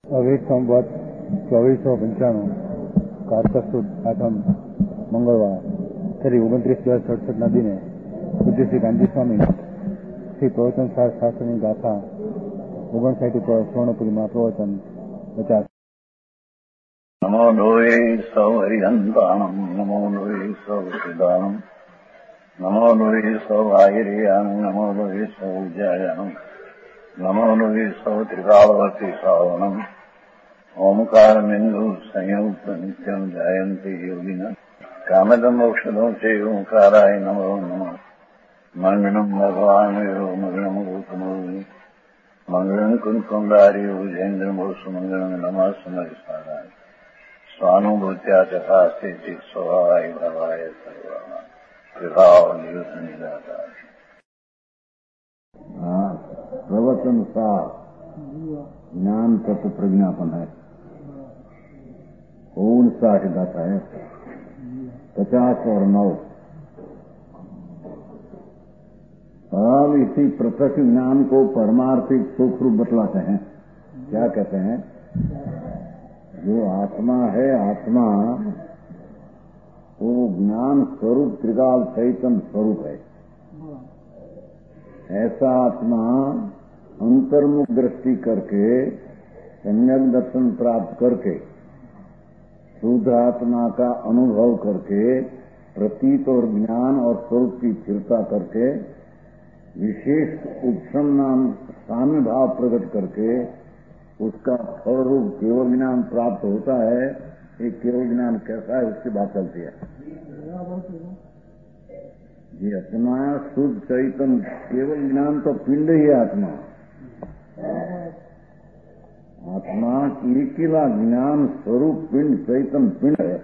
अभी संवत 2495 कार्तिक सुद 8 मंगलवार તારીખ 29/10/67 દિને પૂજ્ય શ્રી ગાંધી સ્વામી શ્રી પ્રવચન શાસ્ત્રની ગાથા 59 ઉપર સ્વર્ણપુરીમાં પ્રવચન 50. નમો લોહે સૌ હરિહંતાણમ નમો લોહે સૌ સિદાનમ નમો લોહે સૌ આયર્યાનમ નમો લોહે સૌ જયાનમ નમો લોહે સૌ ત્રિકાળવતી શ્રાવણમ ઓમકારમિંદુ સંયુક્ત નિત્યમ જાયંતી યોગિના કામદમ ઔષધો છે ઓંકારાય નમો નમઃ મંગળમ ભગવાન મંગળમ ગૌતમો મંગળમ કુંકુંડાર્યો જૈન્દ્રમો સુમંગળમ નમઃ સમયસારાય स्वानुभूत्या चकास्ते स्वभावाय भवाय सर्वा विभाव निदाता. प्रवचन सार ज्ञान तत्व प्रज्ञापन है. पूर्ण साठ गाथा है 50 और 9. अब इसी प्रत्यक्ष ज्ञान को परमार्थिक सुख रूप बतलाते हैं. क्या कहते हैं? जो आत्मा है, आत्मा वो ज्ञान स्वरूप त्रिकाल चैतन्य स्वरूप है. ऐसा आत्मा अंतर्मुख दृष्टि करके सम्यक दर्शन प्राप्त करके शुद्ध आत्मा का अनुभव करके प्रतीत और ज्ञान और स्वरूप की स्थिरता करके विशेष उपशम नाम साम्य भाव प्रकट करके उसका फल रूप केवल ज्ञान प्राप्त होता है. ये केवल ज्ञान कैसा है उसकी बात चलती है. ये आत्मा शुद्ध चैतन्य केवल ज्ञान तो पिंड ही है. आत्मा केवल ज्ञान स्वरूप पिंड चैतन्य पिंड है.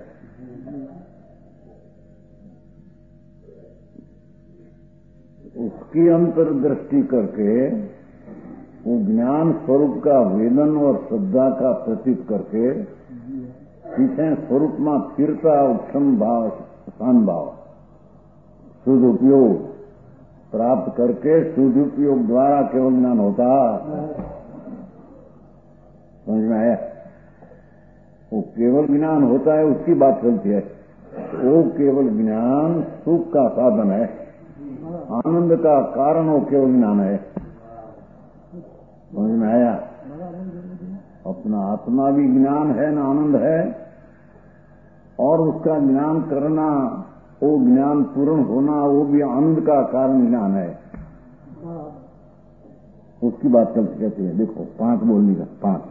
उसकी अंतर्दृष्टि करके वो ज्ञान स्वरूप का वेदन और श्रद्धा का प्रतीत करके पीछे स्वरूप में स्थिरता उपशम भाव शान भाव शुद्ध उपयोग प्राप्त करके शुद्ध उपयोग द्वारा केवल ज्ञान होता. समझ में आया? वो केवल ज्ञान होता है उसकी बात चलती है. वो केवल ज्ञान सुख का साधन है, आनंद का कारण वो केवल ज्ञान है. समझ में आया? अपना आत्मा भी ज्ञान है ना आनंद है, और उसका ज्ञान करना वो ज्ञान पूर्ण होना वो भी आनंद का कारण ज्ञान है. उसकी बात चलती कहती है. देखो 5 बोलने का 5.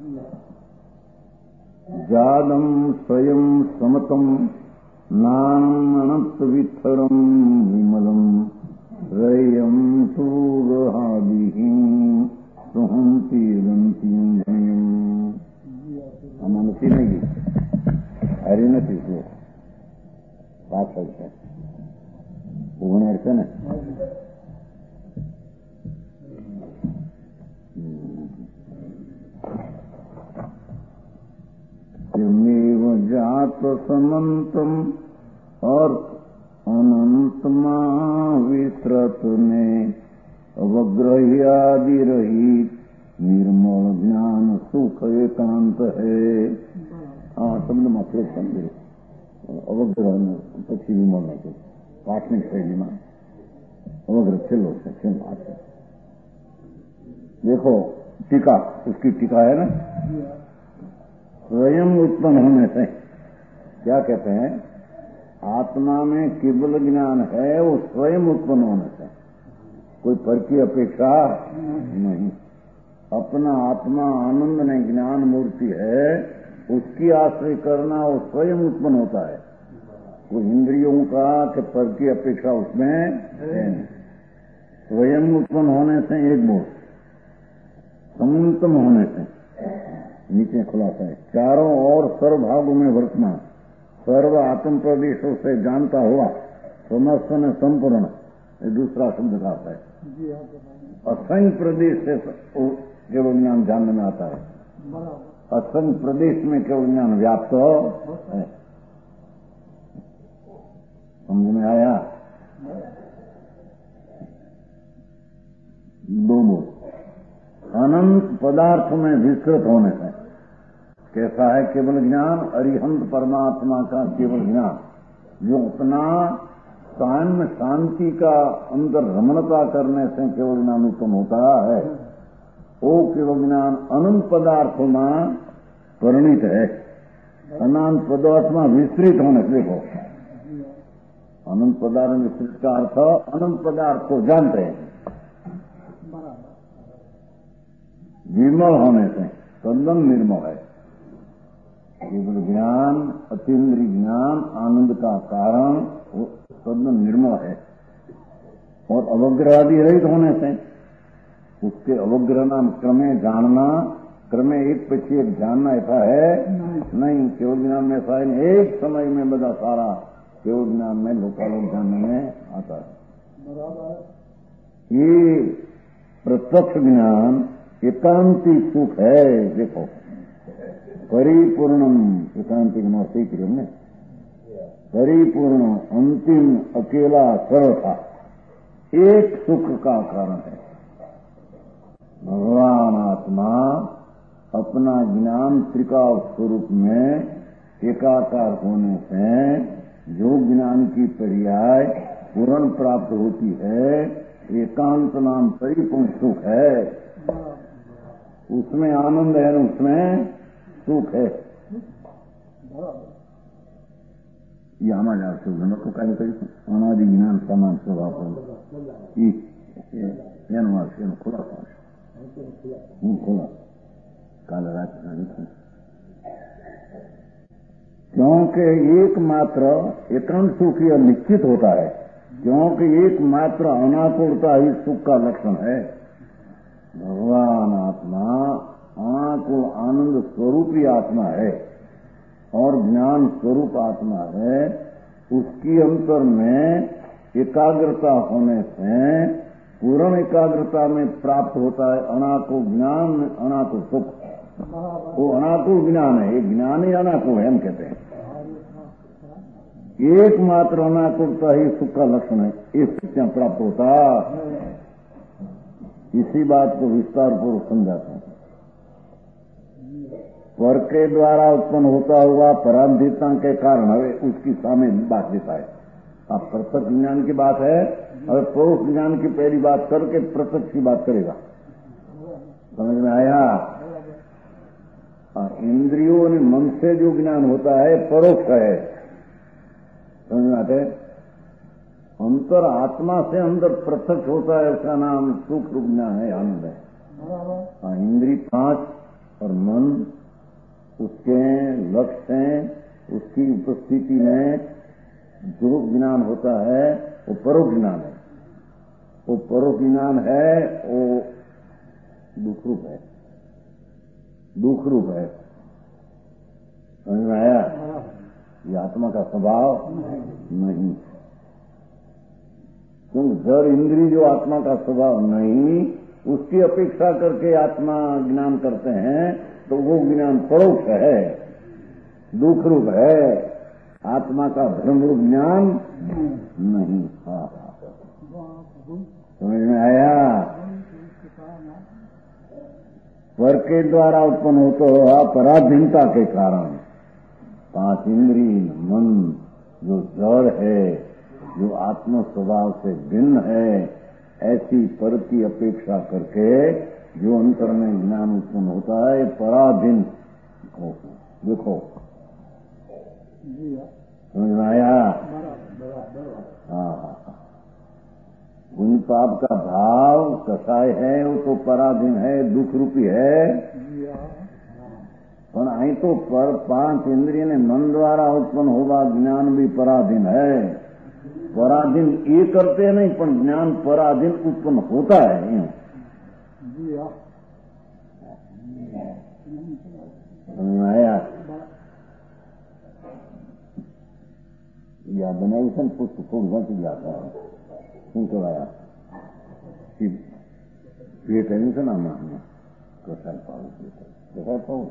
जादम स्वयं समतम नानम अनंत वित्थरम विमलम रयम सूरहादिहीन सुहंती मनसी नहीं हरी नहीं वो बात चलते है. पूर्ण अर्थ है. यमेव जात समन्तम और अनंतमा विस्तृत ने अवग्रह्यादि रहित निर्मल ज्ञान सुख एकांत है. शब्द मात्र समझे अवग्रह પછી વિમળ નાખે પાઠની શૈલીમાં अवग्रह છેલ્લો છે. देखो टीका, उसकी टीका है ना. स्वयं उत्पन्न होने से क्या कहते हैं? आत्मा में केवल ज्ञान है वो स्वयं उत्पन्न होने से, कोई पर की अपेक्षा नहीं. अपना आत्मा आनंद में ज्ञान मूर्ति है, उसकी आश्रय करना वो स्वयं उत्पन्न होता है. कोई इंद्रियों का कि पर की अपेक्षा उसमें है. स्वयं उत्पन्न होने से एक बोल, समन्तम होने से नीचे खुलासा है. चारों और सर्व भागों में वर्तमान सर्व आत्म प्रदेशों से जानता हुआ समस्त ने संपूर्ण दूसरा शब्द का है. असंख्य प्रदेश से केवल ज्ञान जानने में आता है. असंख्य प्रदेश में केवल ज्ञान व्याप्त है. समझ में आया? 2 बोल. अनंत पदार्थ में विस्तृत होने से कैसा है केवल ज्ञान? अरिहंत परमात्मा का केवल ज्ञान, जो अपना साम्य शांति का अंदर रमणता करने से केवल ज्ञान उत्पन्न होता है। वो केवल ज्ञान अनंत पदार्थों में परिणित है। अनंत पदार्थ में विस्तृत होने से, देखो अनंत पदार्थ विस्तृत का अर्थ अनंत पदार्थ को जानते हैं, निर्मल होने से तद्दन निर्मल है। केवल ज्ञान, अतीन्द्रिय ज्ञान, आनंद का कारण तद्दन निर्मल है। और अवग्रह आदि रहित होने से उसके अवग्रह नाम क्रमे जानना, क्रमे एक पीछे एक जानना ऐसा है नहीं। केवल ज्ञान में ऐसा है, एक समय में बड़ा सारा केवल ज्ञान में लोकालोक जानने में आता है। ये प्रत्यक्ष ज्ञान एकांती सुख है। देखो परिपूर्णम, एकांतिक नौसिक ने परिपूर्ण अंतिम अकेला सर्वथा एक सुख का कारण है। भगवान आत्मा अपना ज्ञान त्रिकाल स्वरूप में एकाकार होने से जो ज्ञान की पर्याय पूर्ण प्राप्त होती है, एकांत नाम परिपूर्ण सुख है। उसमें आनंद है, उसमें सुख है। ये हमारा सुख को कार्य करी अनादि ज्ञान समान स्वभाव खुला खुला काल रात क्योंकि एकमात्र एकांत सुख यह निश्चित होता है, क्योंकि एकमात्र अनाकुलता ही सुख का लक्षण है। भगवान आत्मा अनाकुल आनंद स्वरूपी आत्मा है और ज्ञान स्वरूप आत्मा है। उसकी अंतर में एकाग्रता होने से पूर्ण एकाग्रता में प्राप्त होता है अनाकुल ज्ञान, अनाकुल सुख। वो अनाकुल ज्ञान है, ये ज्ञान ही अनाकुल है हम कहते हैं। एकमात्र अनाकुलता ही सुख का लक्षण है, इस क्या प्राप्त होता। इसी बात को विस्तार पूर्वक समझाते हैं। स्वर के द्वारा उत्पन्न होता हुआ पराधीनता के कारण है, उसकी सामने बात देता है। अब प्रत्यक्ष ज्ञान की बात है और परोक्ष ज्ञान की पहली बात करके प्रत्यक्ष की बात करेगा। समझ में आया? इंद्रियों और मन से जो ज्ञान होता है परोक्ष है। समझ में आते? अंतर आत्मा से अंदर प्रत्यक्ष होता है, उसका नाम सुख रूप ज्ञान है, आनंद है। इंद्रिय 5 और मन उसके लक्ष्य हैं, उसकी उपस्थिति में जो ज्ञान होता है वो परोक्ष ज्ञान है। वो परोक्ष ज्ञान है, वो दुख रूप है, दुख रूप है। समझ में आया? ये आत्मा का स्वभाव नहीं। क्योंकि जड़ इंद्रिय जो आत्मा का स्वभाव नहीं, उसकी अपेक्षा करके आत्मा ज्ञान करते हैं तो वो ज्ञान परोक्ष है, दुख रूप है। आत्मा का धर्म रूप ज्ञान नहीं। समझ में आया? स्वर के द्वारा उत्पन्न होता हुआ पराधीनता के कारण 5 इंद्रिय मन जो जड़ है, जो आत्म स्वभाव से भिन्न है, ऐसी पर की अपेक्षा करके जो अंतर में ज्ञान उत्पन्न होता है पराधीन। देखो समझ में आया? हाँ। उन पाप का भाव कसाय है, वो तो पराधीन है, दुख रूपी है। पर आई तो पर 5 इंद्रिय ने मन द्वारा उत्पन्न होगा ज्ञान भी पराधीन है। पराधीन ये करते नहीं, पर ज्ञान पराधीन उत्पन्न होता है। आया या बनाई सन पुष्प खूब घट जाता है। શું કરાયા પેટ એનું છે ને આમાં કસાય પાવું કસાય પાવું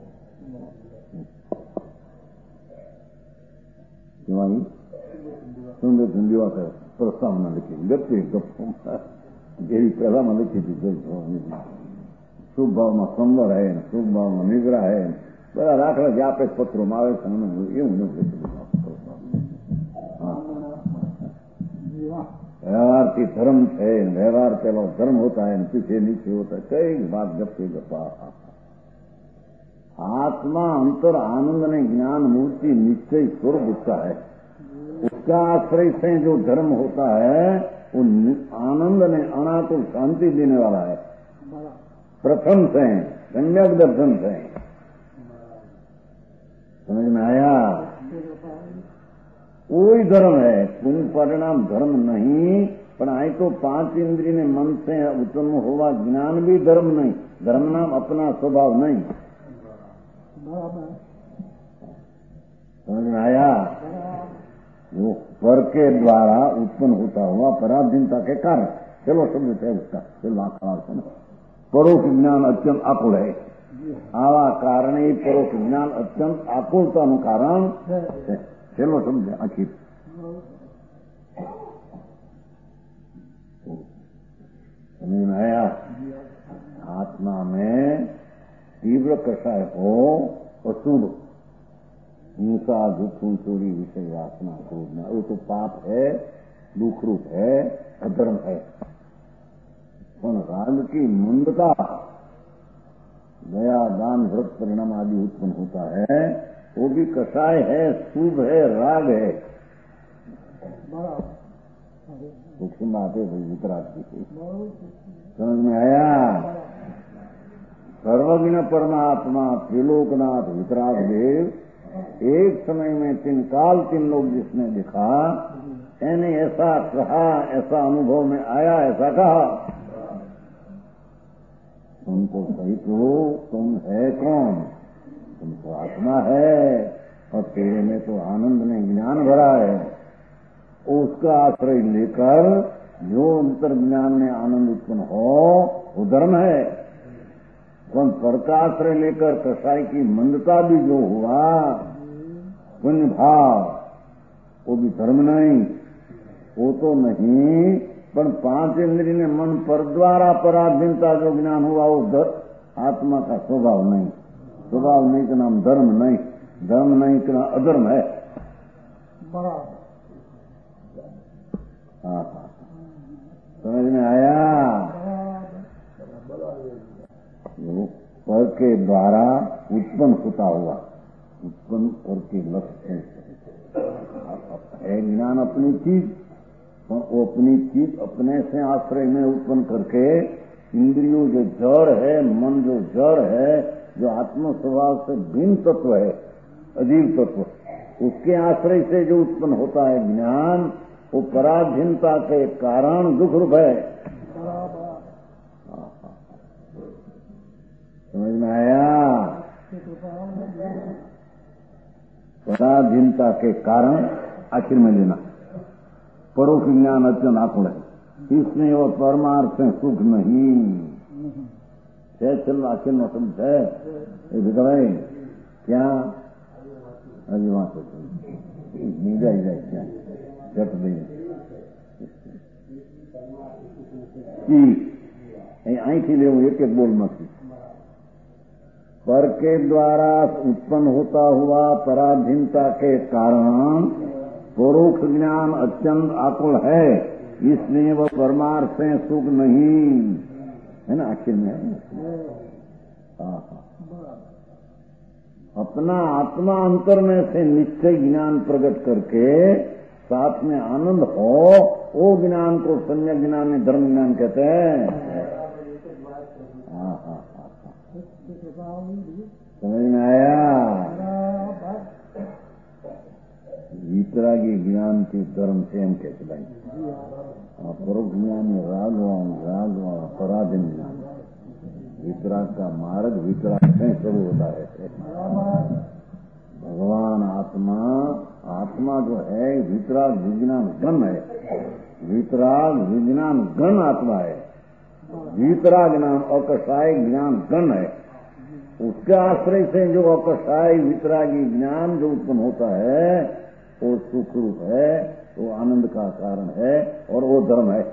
કેવાય સુંદર સુંદર વાત પ્રસ્તાવના લખી ગપે ગપ જેવી પહેલામાં લખી હતી શુભ ભાવમાં સંબર હે, શુભ ભાવમાં નિગ્રહ હે, બધા દાખલા જે આપે પત્રોમાં આવે છે એવું નથી. व्यवहार की धर्म है, व्यवहार पहला धर्म होता है, पीछे नीचे होता है, कई बात जपते गपा. आत्मा अंतर आनंद ने ज्ञान मूर्ति निश्चय स्वरूप उसका है. उसका आश्रय से जो धर्म होता है वो आनंद ने अनाकुल शांति देने वाला है. प्रथम से सम्यक दर्शन से समझ में आया. कोई धर्म है, तुम परिणाम धर्म नहीं, पण आई तो 5 इंद्रिय ने मन से उत्पन्न हुआ ज्ञान भी धर्म नहीं. धर्म नाम अपना स्वभाव नहीं. समझ में आया. वो पर के द्वारा उत्पन्न होता हुआ पराधीनता के कारण. चलो समझते है उसका. चलो आखड़ा परोक्ष ज्ञान अत्यंत आकुल है. आवा कारण ही परोक्ष ज्ञान अत्यंत आकुलता नु कारण है. चलो समझे आखिर समझ में आया. आत्मा में तीव्र कषाय हो, अशुभ हिंसा, दुखू, चोरी, विषय वासना, क्रोध, वो तो पाप है, दुख रूप है, अधर्म है. पण राग की मंदता, दया, दान, व्रत, परिणाम आदि उत्पन्न होता है, वो भी कषाय है, शुभ है, राग है. सूक्ष्म बात है भाई वितराग की. समझ में आया. सर्वज्ञ परमात्मा त्रिलोकनाथ वितराग देव एक समय में 3 काल 3 लोग जिसने देखा, मैंने ऐसा कहा, ऐसा अनुभव में आया, ऐसा कहा. तुमको सही तो तुम है कौन? तुम तो आत्मा है और तेरे में तो आनंद ने ज्ञान भरा है. उसका आश्रय लेकर जो अंतर ज्ञान में आनंद उत्पन्न हो वो धर्म है. पर का आश्रय लेकर कसाई की मंदता भी जो हुआ पुण्य भाव, वो भी धर्म नहीं. वो तो नहीं, पर 5 इंद्रिय ने मन पर द्वारा पराधीनता जो ज्ञान हुआ वो आत्मा का स्वभाव नहीं. स्वभाव नहीं का नाम धर्म नहीं. धर्म नहीं का नाम अधर्म है. हाँ, समझ में आया. पर के द्वारा उत्पन्न होता हुआ, उत्पन्न करके लक्ष्य है ज्ञान अपनी चीज, वो अपनी चीज अपने से आश्रय में उत्पन्न करके इंद्रियों जो जड़ है, मन जो जड़ है, जो आत्म स्वभाव से भिन्न तत्व है, अजीव तत्व, उसके आश्रय से जो उत्पन्न होता है ज्ञान, वो पराधीनता के कारण दुख रूप है. समझ में आया. पराधीनता के कारण आखिर में लेना. परोक्ष ज्ञान अत्यंत आकुल है, इसमें वो परमार्थ से सुख नहीं. चल आखिर में समझ है भाई क्या अभी वहां से जाए क्या झट नहीं आई थी ले एक एक बोल मत. पर के द्वारा उत्पन्न होता हुआ पराधीनता के कारण परोक्ष ज्ञान अत्यंत आकुल है, इसलिए वह परमार्थ से सुख नहीं है ना. आखिर में अपना आत्मा अंतर में से निश्चय ज्ञान प्रकट करके साथ में आनंद हो, वो ज्ञान को सम्यक ज्ञान में धर्म ज्ञान कहते हैं. समझ में आया. वितरागी ज्ञान की धर्म से हम कहते भाई. परोक्ष ज्ञान में रागवान पराधीन ज्ञान. वितराग का मार्ग वितराग से शुरू होता है. भगवान आत्मा जो है वितराग विज्ञान गण है. वितराग विज्ञान गण आत्मा है. वितराग नाम अकषाय ज्ञान गण है. उसके आश्रय से जो अकषाय वितरागी ज्ञान जो उत्पन्न होता है वो सुख रूप है, वो आनंद का कारण है और वो धर्म है.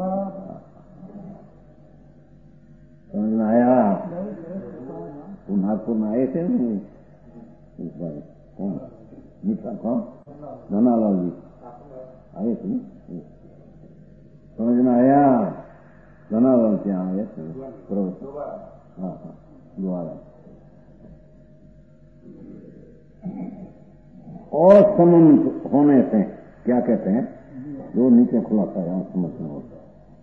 समझ में आया. तू ना नागपुर में आए थे ना इस बार, कौन मीठा कौन धनालाल जी आए थे, समझ में आया? धनालाल के यहाँ आए थे प्रवचन, हाँ दोबारा। असमंत होने से क्या कहते हैं, जो नीचे खुलासा है समझ में होता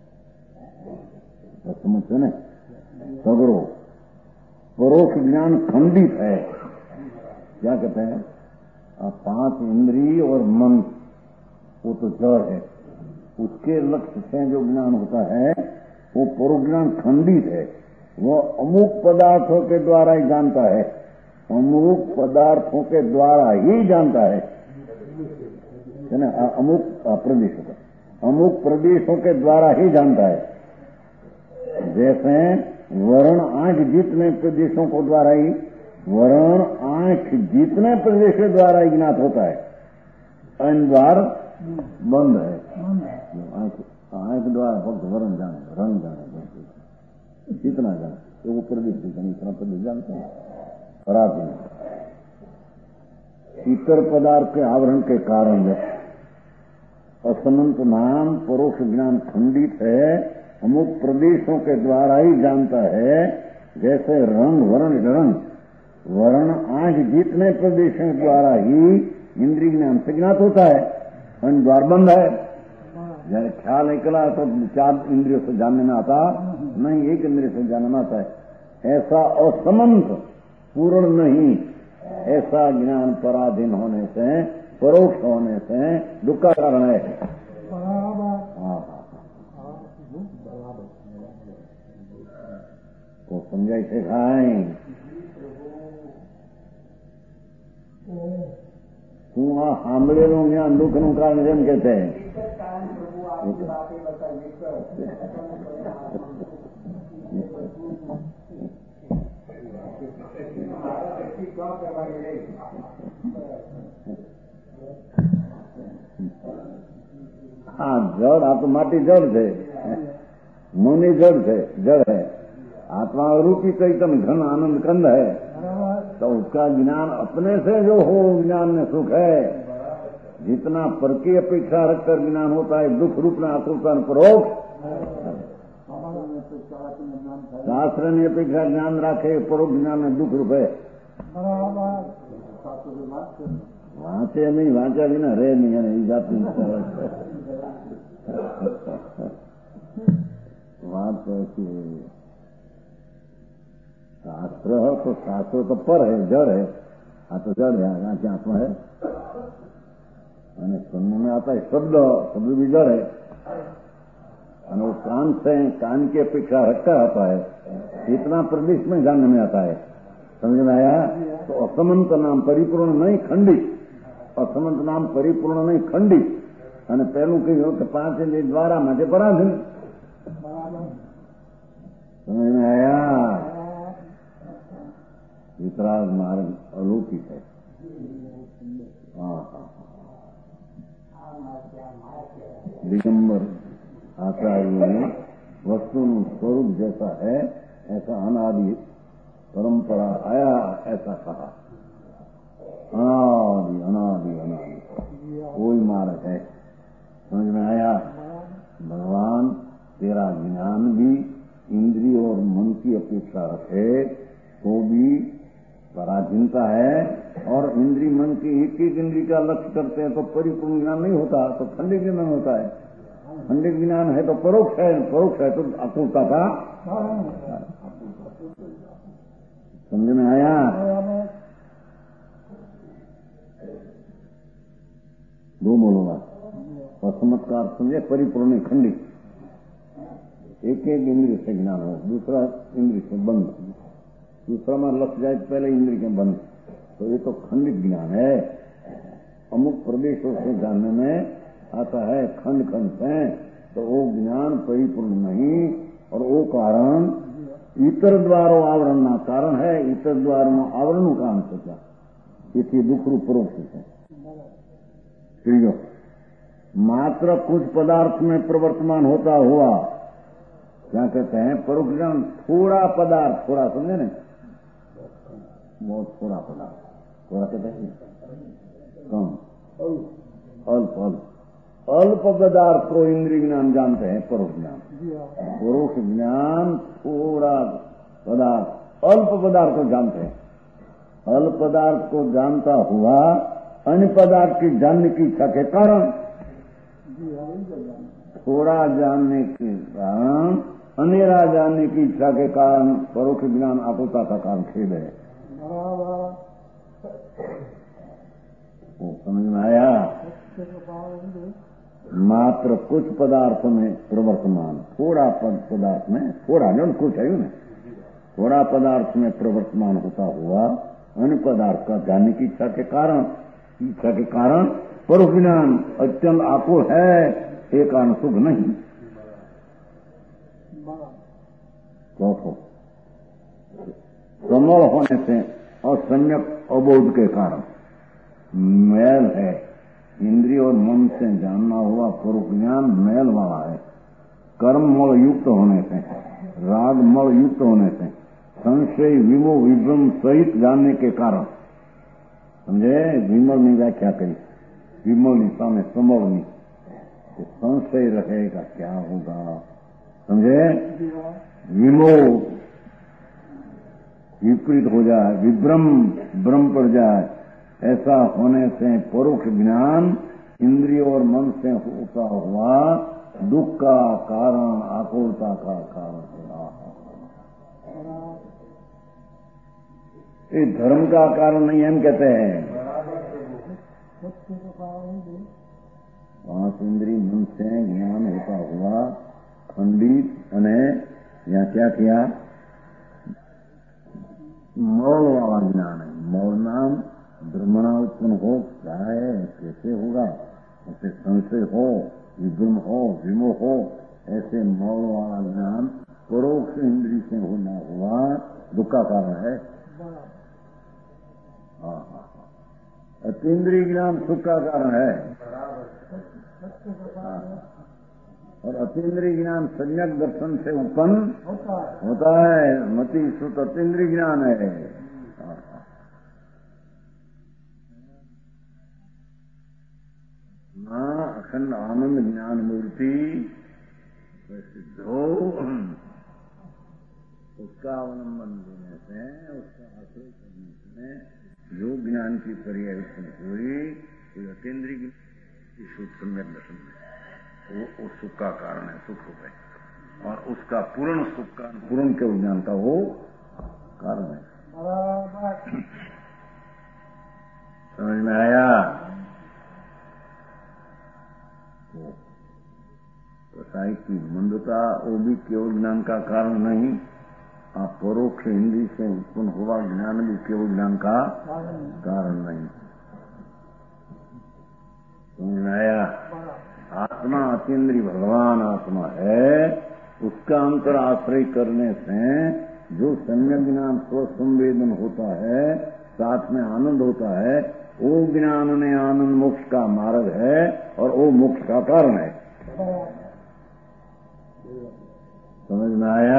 है, समझते न सगरो परोक्ष ज्ञान खंडित है। क्या कहते हैं, 5 इंद्रिय और मन वो तो जड़ है, उसके लक्ष्य से जो ज्ञान होता है वो परोक्ष ज्ञान खंडित है। वो अमुक पदार्थों के द्वारा ही जानता है, अमुक पदार्थों के द्वारा ही जानता है ना, अमुक प्रदेशों का, अमुक प्रदेशों के द्वारा ही जानता है। जैसे वर्ण आंख जितने प्रदेशों को द्वारा ही, वर्ण आंख जितने प्रदेश के द्वारा ही ज्ञात होता है, अन्य द्वार बंद है। आंख द्वारा भक्त वर्ण जाने, रंग जाने, इतना जाने, तो वो प्रदेश इतना प्रदेश जानते हैं। पराधीन इतर पदार्थ के आवरण के कारण असमंत नाम परोक्ष ज्ञान खंडित है, अमुक प्रदेशों के द्वारा ही जानता है। जैसे रंग वर्ण आंख जितने प्रदेशों के द्वारा ही इंद्रिय ज्ञान से ज्ञात होता है, अन्य द्वार बंद है। जब ख्याल निकला तो 4 इंद्रियों से जानने में आता नहीं, 1 इंद्रिय से जानने में आता है। ऐसा असमंत पूर्ण नहीं, ऐसा ज्ञान पराधीन होने से, परोक्ष होने से दुख का कारण है। तो समझाई सिखाएं તું આ સાંભળેલું જ્ઞાન દુઃખનું કારણ જેમ કહેતે हाँ जड़ आ तो माटी जड़ है, मुनि जड़ है, जड़ है। आत्मा रूपी चैतन्य घन आनंद कंद है, तो उसका ज्ञान अपने से जो हो ज्ञान में सुख है। जितना पर की अपेक्षा रखकर ज्ञान होता है दुख रूप में आकुलता परोक्ष, शास्त्र ने अपेक्षा ज्ञान रखे परोक्ष ज्ञान में दुख रूप है। वांचे नहीं, वांचा भी ना रे नहीं है जाती बात ऐसी है। शास्त्र तो शास्त्र तो पर है, जड़ है, हाँ तो जड़ है, यहाँ आत्मा है। सुनने में आता है शब्द, शब्द भी जड़ है, वो कान से कान की अपेक्षा रखता आता है, इतना प्रदेश में जानने में आता है। समझ में आया? तो असमंत नाम परिपूर्ण नहीं खंडित, असमंत नाम परिपूर्ण नहीं खंडित। અને પહેલું કહ્યું કે 5 ઇન્દ્રિય દ્વારા માટે પરાધીન। સમજ में आया? वितराग मार्ग अलौकिक है। दिगंबर आचार्य ने वस्तु स्वरूप जैसा है ऐसा अनादि परंपरा आया ऐसा कहा। अनादि अनादि अनादि कोई मार्ग है। समझ में आया? भगवान तेरा ज्ञान भी इंद्रिय और मन की अपेक्षा रखे तो भी पराधीनता है, और इंद्रिय मन की एक एक इंद्रिय का लक्ष्य करते हैं तो परिपूर्ण ज्ञान नहीं होता, तो खंडित ज्ञान होता है। खंडित ज्ञान है तो परोक्ष है, परोक्ष है तो अपूर्णता का। समझ में आया? दो बोलूंगा, असमत का अर्थ समझे परिपूर्ण खंडित, एक एक इंद्रिय से ज्ञान हो, दूसरा इंद्रिय से बंद, दूसरा में लक्ष्य जाए पहले इंद्रिय के बंद, तो ये तो खंडित ज्ञान है। अमुक प्रदेशों से जानने में आता है खंड खंड से, तो वो ज्ञान परिपूर्ण नहीं, और वो कारण इतर द्वारो आवरण ना कारण है। इतर द्वार में आवरण कारण सोचा, इसी दुख रूप परोक्ष है। मात्र कुछ पदार्थ में प्रवर्तमान होता हुआ, क्या कहते हैं, परोक्ष ज्ञान थोड़ा पदार्थ, थोड़ा समझे न, बहुत थोड़ा पदार्थ, थोड़ा कहते हैं कम, अल्प अल्प अल्प पदार्थ को इंद्रिय ज्ञान जानते हैं, परोक्ष ज्ञान। परोक्ष ज्ञान थोड़ा पदार्थ, अल्प पदार्थ को जानते हैं। अल्प पदार्थ को जानता हुआ अन्य पदार्थ की जानने की इच्छा के कारण, थोड़ा जानने के कारण, अनेरा जानने की इच्छा के कारण परोक्ष ज्ञान आकुलता का कारण खेद है। वो समझ में आया? मात्र कुछ पदार्थ में प्रवर्तमान, थोड़ा पदार्थ में, थोड़ा न कुछ है ना, थोड़ा पदार्थ में प्रवर्तमान होता हुआ अन्य पदार्थ का जानने की इच्छा के कारण परोक्ष ज्ञान अत्यंत आकुल है, एक कारण सुख नहीं। चौथो, समल होने से और सम्यक अबोध के कारण मैल है। इंद्रिय और मन से जानना हुआ परोक्ष ज्ञान मैल वाला है। कर्म मल युक्त होने से, राग मल युक्त होने से, संशय विमोह विभ्रम सहित जानने के कारण, समझे? विमल ने व्याख्या करी, विमल निशा में समल नहीं, तो संशय रहेगा, क्या होगा, समझे? विमोह विपरीत हो जाए, विभ्रम भ्रम पड़ जाए, ऐसा होने से परोक्ष ज्ञान इंद्रिय और मन से होता हुआ दुख का कारण, आकुलता का कारण है। ये धर्म का कारण नहीं हम कहते हैं। पांच इंद्रिय मन से ज्ञान होता हुआ खंडित अने या क्या किया, मौल वाला ज्ञान है। मौल नाम भ्रमणा उत्पन्न हो, क्या है, कैसे होगा, ऐसे संशय हो, विभ्रम हो, विमोह हो, ऐसे मौल वाला ज्ञान परोक्ष इंद्रिय से होना हुआ दुख का कारण है। अतीन्द्रिय ज्ञान सुख का कारण है। और अतीन्द्रिय ज्ञान सम्यक दर्शन से उत्पन्न होता है। मति सुत अतीन्द्रिय ज्ञान है। अखंड आनंद ज्ञान मूर्ति प्रसिद्धो, उसका अवलंबन देने से, उसका आश्रय करने से जो ज्ञान की पर्याय उत्पन्न हुई, कोई अतीन्द्रिय सम्यक दर्शन में वो सुख का कारण है, सुख रूप है। और उसका पूर्ण सुख का, पूर्ण के ज्ञान का वो कारण है। समझ में आया? कसाई की मंदता वो भी केवल ज्ञान का कारण नहीं, आप परोक्ष इंद्रिय से उत्पन्न हुआ ज्ञान भी केवल ज्ञान का कारण नहीं। समझ में आया? आत्मा अतीन्द्रिय भगवान आत्मा है, उसका अंतर आश्रय करने से जो सम्यक ज्ञान स्वसंवेदन होता है, साथ में आनंद होता है, वो ज्ञान ने आनंद मोक्ष का मार्ग है और वो मोक्ष का कारण है। समझ में आया?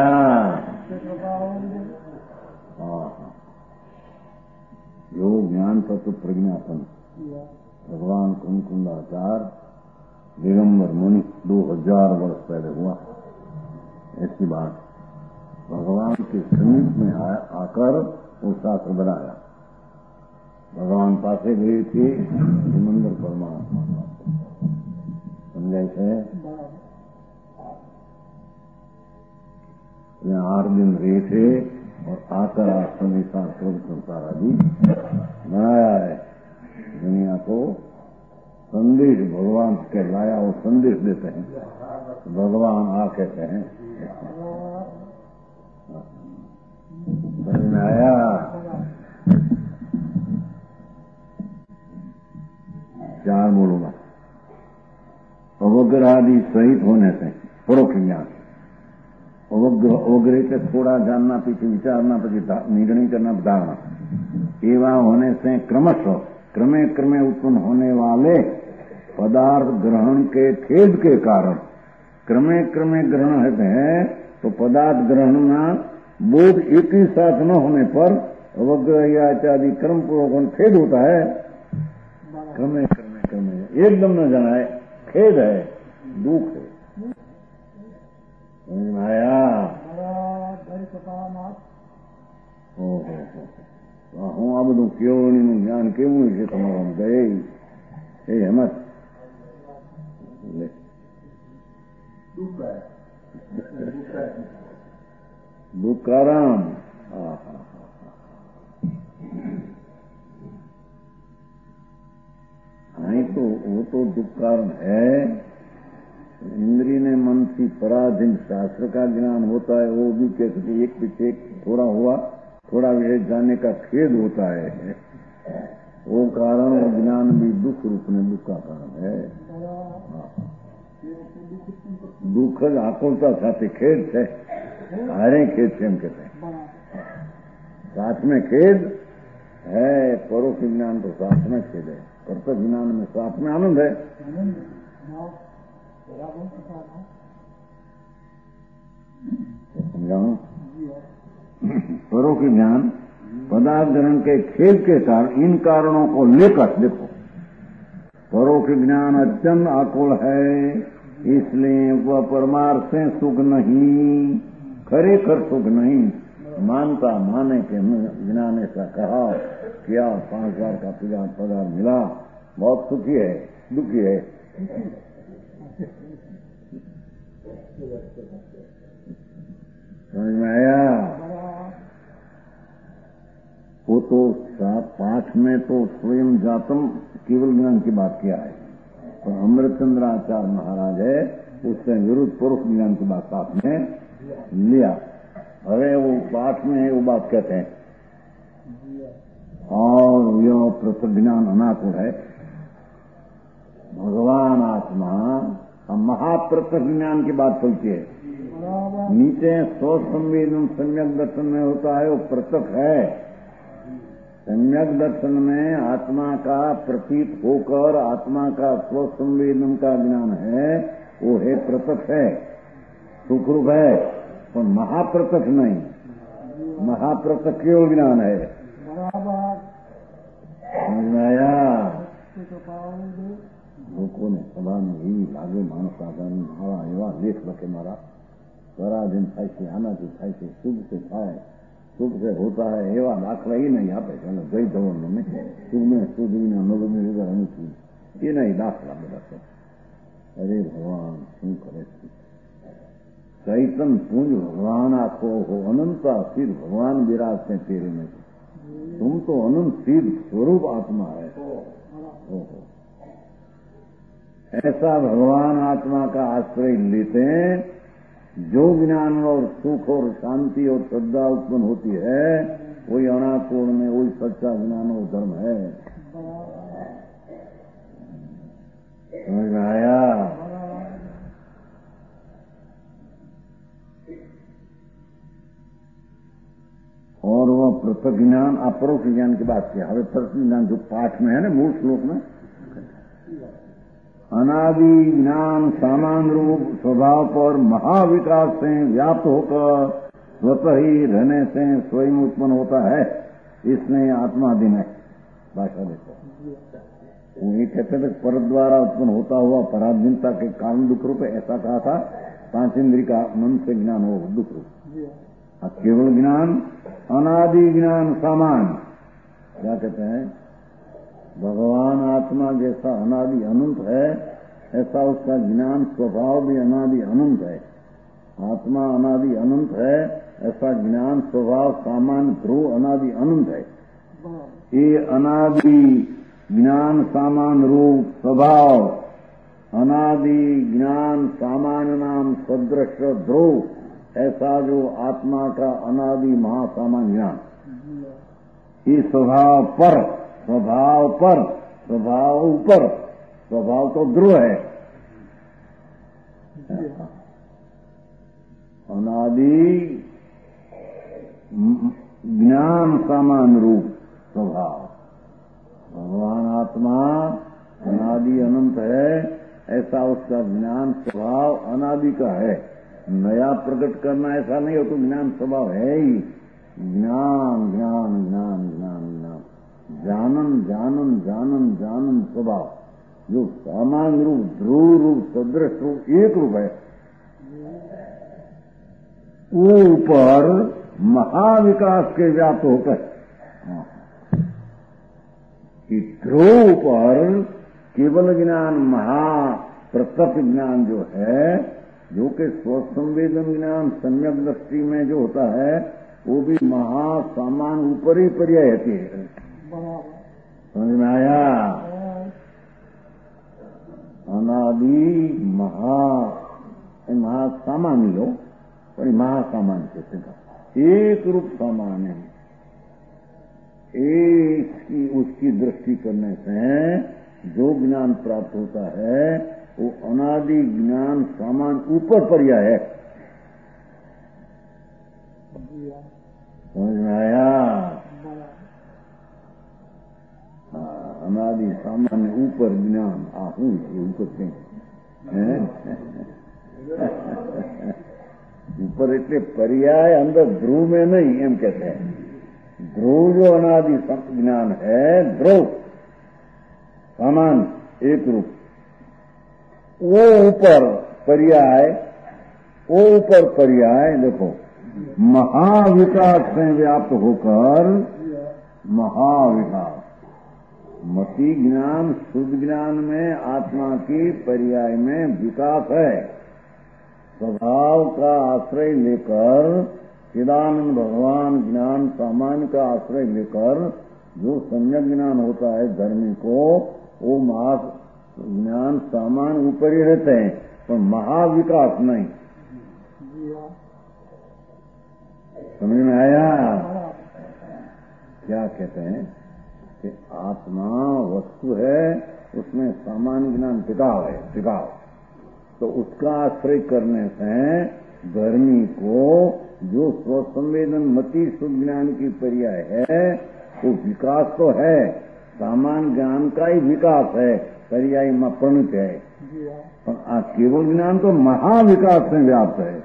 यो ज्ञान तत्व प्रज्ञापन भगवान कुंकुंदाचार्य दिगंबर मुनि 2000 वर्ष पहले हुआ। ऐसी बात भगवान के समीप में आकर वो शास्त्र बनाया। भगवान पासे गए थे मंदिर परमात्मा, समझाए थे। यहाँ 8 दिन रहे थे और आकर आश्रम संसार आदि बनाया है। दुनिया को संदेश भगवान के लाया, वो संदेश देते हैं, भगवान आ कहते हैं। समझ में आया? चार बोलूंगा। अवग्रहादि सहित होने से परोक्ष ज्ञान, अवग्रह से थोड़ा जानना, पीछे विचारना, पीछे निर्णय करना, धारणा, एवं होने से क्रमशः क्रमे क्रमे उत्पन्न होने वाले पदार्थ ग्रहण के खेद के कारण, क्रमे क्रमे ग्रहण है तो पदार्थ ग्रहण ना बोध एक ही साथ न होने पर अवग्रह इत्यादि कर्म पूर्वक खेद होता है, क्रमे क्रमे क्रमे एकदम न जनाए, खेद है, दुख है। समझ में आया? હું આ બધું કેવળનું જ્ઞાન કેવું છે તમારું ગયે એ હેમત दुकाराम। हाँ तो वो तो दुख कारण है। इंद्रिय ने मन की पराधीन शास्त्र का ज्ञान होता है, वो भी कैसे एक पीछे थोड़ा हुआ, थोड़ा विषय जानने का खेद होता है, वो कारण वो ज्ञान भी दुख रूप में दुख का कारण है। दुख आकुलता साथ खेद है, हारे खेद से हम कहते हैं। साथ में खेद है, परोक्ष ज्ञान तो साथ में खेद है, कर्तव्य ज्ञान में साथ में आनंद है। समझाऊं? परोक्ष ज्ञान पदार्थ ग्रहण के खेद के कारण, इन कारणों को लेकर देखो, परोक्ष ज्ञान अत्यंत आकुल है, इसलिए वह परमार्थ से सुख नहीं, खरेखर सुख नहीं मानता। माने के ज्ञान ऐसा कहा, क्या 5,000 का पगार मिला, बहुत सुखी है, दुखी है। समझ में आया? वो तो पाठ में तो स्वयं जातम केवल ज्ञान की बात किया है, और अमृतचंद्र आचार्य महाराज है, उससे विरुद्ध परोक्ष ज्ञान की बात साथ में लिया। अरे वो पाठ में वो बात कहते हैं, और यह पृथक ज्ञान अनाकुल है। भगवान आत्मा महाप्रत्यक्ष ज्ञान की बात चलती है, नीचे स्व संवेदन सम्यक दर्शन में होता है, वो पृथक है। सम्यक दर्शन में आत्मा का प्रतीत होकर आत्मा का स्व संवेदन का ज्ञान है, वो है पृथक है, सुखरूप है, पर महाप्रत्यक्ष नहीं। महाप्रत्यक्ष केवल ज्ञान है। समझ में आया? लोगों ने सभा में ही लागे मानस आधार मारा एवं लेख लखे मारा, पराधीन થાય છે, આનાથી થાય છે, શુભ से થાય, શુભ से होता है, એવા દાખલા એ નહીં આપે છે। જય ધવન ને શુભ में शुद्ध विना नव में वगैरह अनुकूल ये नहीं दाखला બધા છે। अरे भगवान શું કરે છે? चैतन पुंज भगवान आपको हो, अनंता सिद्ध भगवान विराजते हैं तेरे में। तुम तो अनंत सिद्ध स्वरूप आत्मा है। ऐसा भगवान आत्मा का आश्रय लेते हैं, जो ज्ञान और सुख और शांति और श्रद्धा उत्पन्न होती है, वही अनापूर्ण में वही सच्चा ज्ञान और धर्म है। समझ में आया? और वह पृथक ज्ञान अपरोक्ष ज्ञान की बात किया। हमें पृथक ज्ञान जो पाठ में है ना, मूल श्लोक में, अनादि ज्ञान समान रूप स्वभाव पर महाविकास से व्याप्त होकर स्वतः ही रहने से स्वयं उत्पन्न होता है, इसमें आत्माधीन है। भाषा देखो, वो ये कहते थे पर द्वारा उत्पन्न होता हुआ पराधीनता के कारण दुख रूप है, ऐसा कहा था। 5 इंद्रिय का मन से ज्ञान हो दुख रूप, केवल ज्ञान अनादि ज्ञान समान। क्या कहते हैं? भगवान आत्मा जैसा अनादि अनंत है, ऐसा उसका ज्ञान स्वभाव भी अनादि अनंत है। आत्मा अनादि अनंत है, ऐसा ज्ञान स्वभाव सामान्य ध्रुव अनादि अनंत है। ये अनादि ज्ञान सामान्य रूप स्वभाव, अनादि ज्ञान सामान्य नाम सदृश ध्रुव, ऐसा जो आत्मा का अनादि महासामान्य ज्ञान, ये स्वभाव पर, स्वभाव पर, स्वभाव ऊपर, स्वभाव तो ध्रुव है। अनादि ज्ञान सामान्य रूप स्वभाव, भगवान आत्मा अनादि अनंत है, ऐसा उसका ज्ञान स्वभाव अनादि का है। नया प्रकट करना ऐसा नहीं हो तो ज्ञान स्वभाव है ही, ज्ञान ज्ञान ज्ञान ज्ञान ज्ञान, जानन जानन जानन जानन स्वभाव, जो सामान्य रूप, ध्रुव रूप, सदृश रूप, एक रूप है, वो ऊपर महाविकास के व्याप्त होता है। कि ध्रुव पर केवल ज्ञान, महाप्रत्यक्ष ज्ञान जो है, जो कि स्वसंवेदन ज्ञान सम्यक दृष्टि में जो होता है, वो भी महासामान ऊपर ही पर्याय होती है। समझ में आया? अनादि महासामान्य लो, और महासामान्य कहते हैं, एक रूप सामान है। उसकी दृष्टि करने से जो ज्ञान प्राप्त होता है, वो अनादि ज्ञान सामान ऊपर पर्याय है। समझ में आया? अनादि सामान्य ऊपर ज्ञान आहू ऊपर से ऊपर એટલે पर्याय अंदर ध्रुव में नहीं, एम कहते हैं। ध्रुव जो अनादि ज्ञान है, ध्रुव समान एक रूप, वो ऊपर पर्याय देखो, महाविकास से व्याप्त होकर, महाविकास मति ज्ञान शुद्ध ज्ञान में आत्मा की पर्याय में विकास है। स्वभाव का आश्रय लेकर, चिदानंद भगवान ज्ञान सामान्य का आश्रय लेकर जो सम्यक ज्ञान होता है धर्मी को, वो महा ज्ञान सामान्य ऊपर ही रहते हैं, पर महाविकास नहीं। समझ में आया? क्या कहते हैं कि आत्मा वस्तु है, उसमें सामान्य ज्ञान टिकाव, तो उसका आश्रय करने से धर्मी को जो स्वसंवेदन मति शुद्ध ज्ञान की पर्याय है, वो विकास तो है, सामान्य ज्ञान का ही विकास है, पर्याय प्रणित है, पर केवल ज्ञान तो महाविकास में व्याप्त है।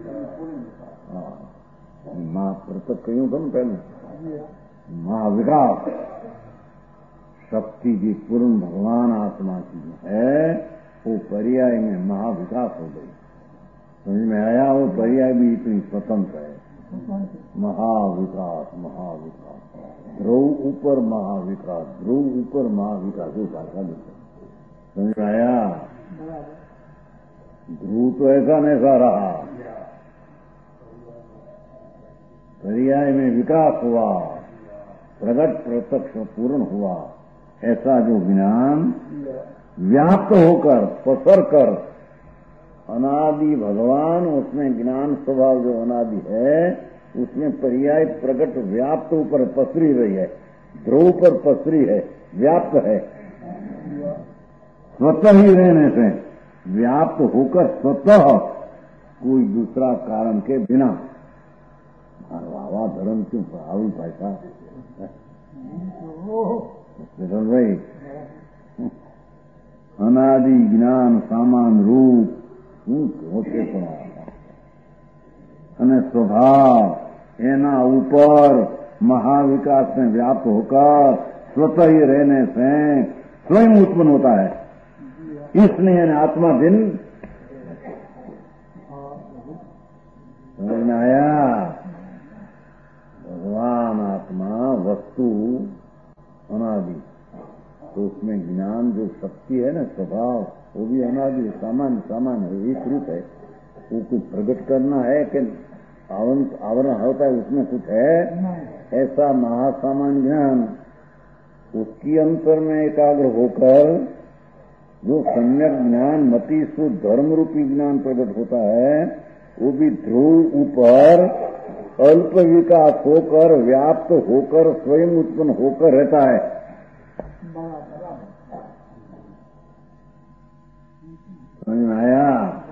महाप्रतक कहीं तो पहले महाविकास शक्ति की पूर्ण भगवान आत्मा की है, वो पर्याय में महाविकास हो गई। समझ में आया? वो पर्याय भी इतनी स्वतंत्र है। महाविकास ध्रुव ऊपर महाविकास, ध्रुव ऊपर महाविकास, वो भाषा देते। समझ में आया? ध्रुव तो ऐसा नैसा रहा, पर्याय में विकास हुआ, प्रगट प्रत्यक्ष पूर्ण हुआ, ऐसा जो ज्ञान व्याप्त होकर पसर कर अनादि भगवान, उसमें ज्ञान स्वभाव जो अनादि है, उसमें पर्याय प्रगट व्याप्त ऊपर पसरी रही है, ध्रुव पर पसरी है, व्याप्त है, स्वतः ही रहने से व्याप्त होकर स्वतः कोई दूसरा कारण के बिना। वाह धर्म क्यों पढ़ावी भाषा भाई, अनादि ज्ञान सामान रूप होते અને स्वभाव एना ऊपर महाविकास में व्याप्त होकर स्वतः ही रहने से स्वयं उत्पन्न होता है। इसलिए आत्मा दिन समझ में आया? भगवान आत्मा वस्तु अनादि, तो उसमें ज्ञान जो शक्ति है ना, स्वभाव, वो भी अनादि सामान्य है, एक रूप है। वो कुछ प्रकट करना है कि आवरण होता है, उसमें कुछ है ऐसा महासामान्य ज्ञान, उसकी अंतर में एकाग्र होकर जो सम्यक ज्ञान मति शुद्ध धर्म रूपी ज्ञान प्रकट होता है, वो भी ध्रुव ऊपर अल्प विकास होकर व्याप्त होकर स्वयं उत्पन्न होकर रहता है। समझ में आया?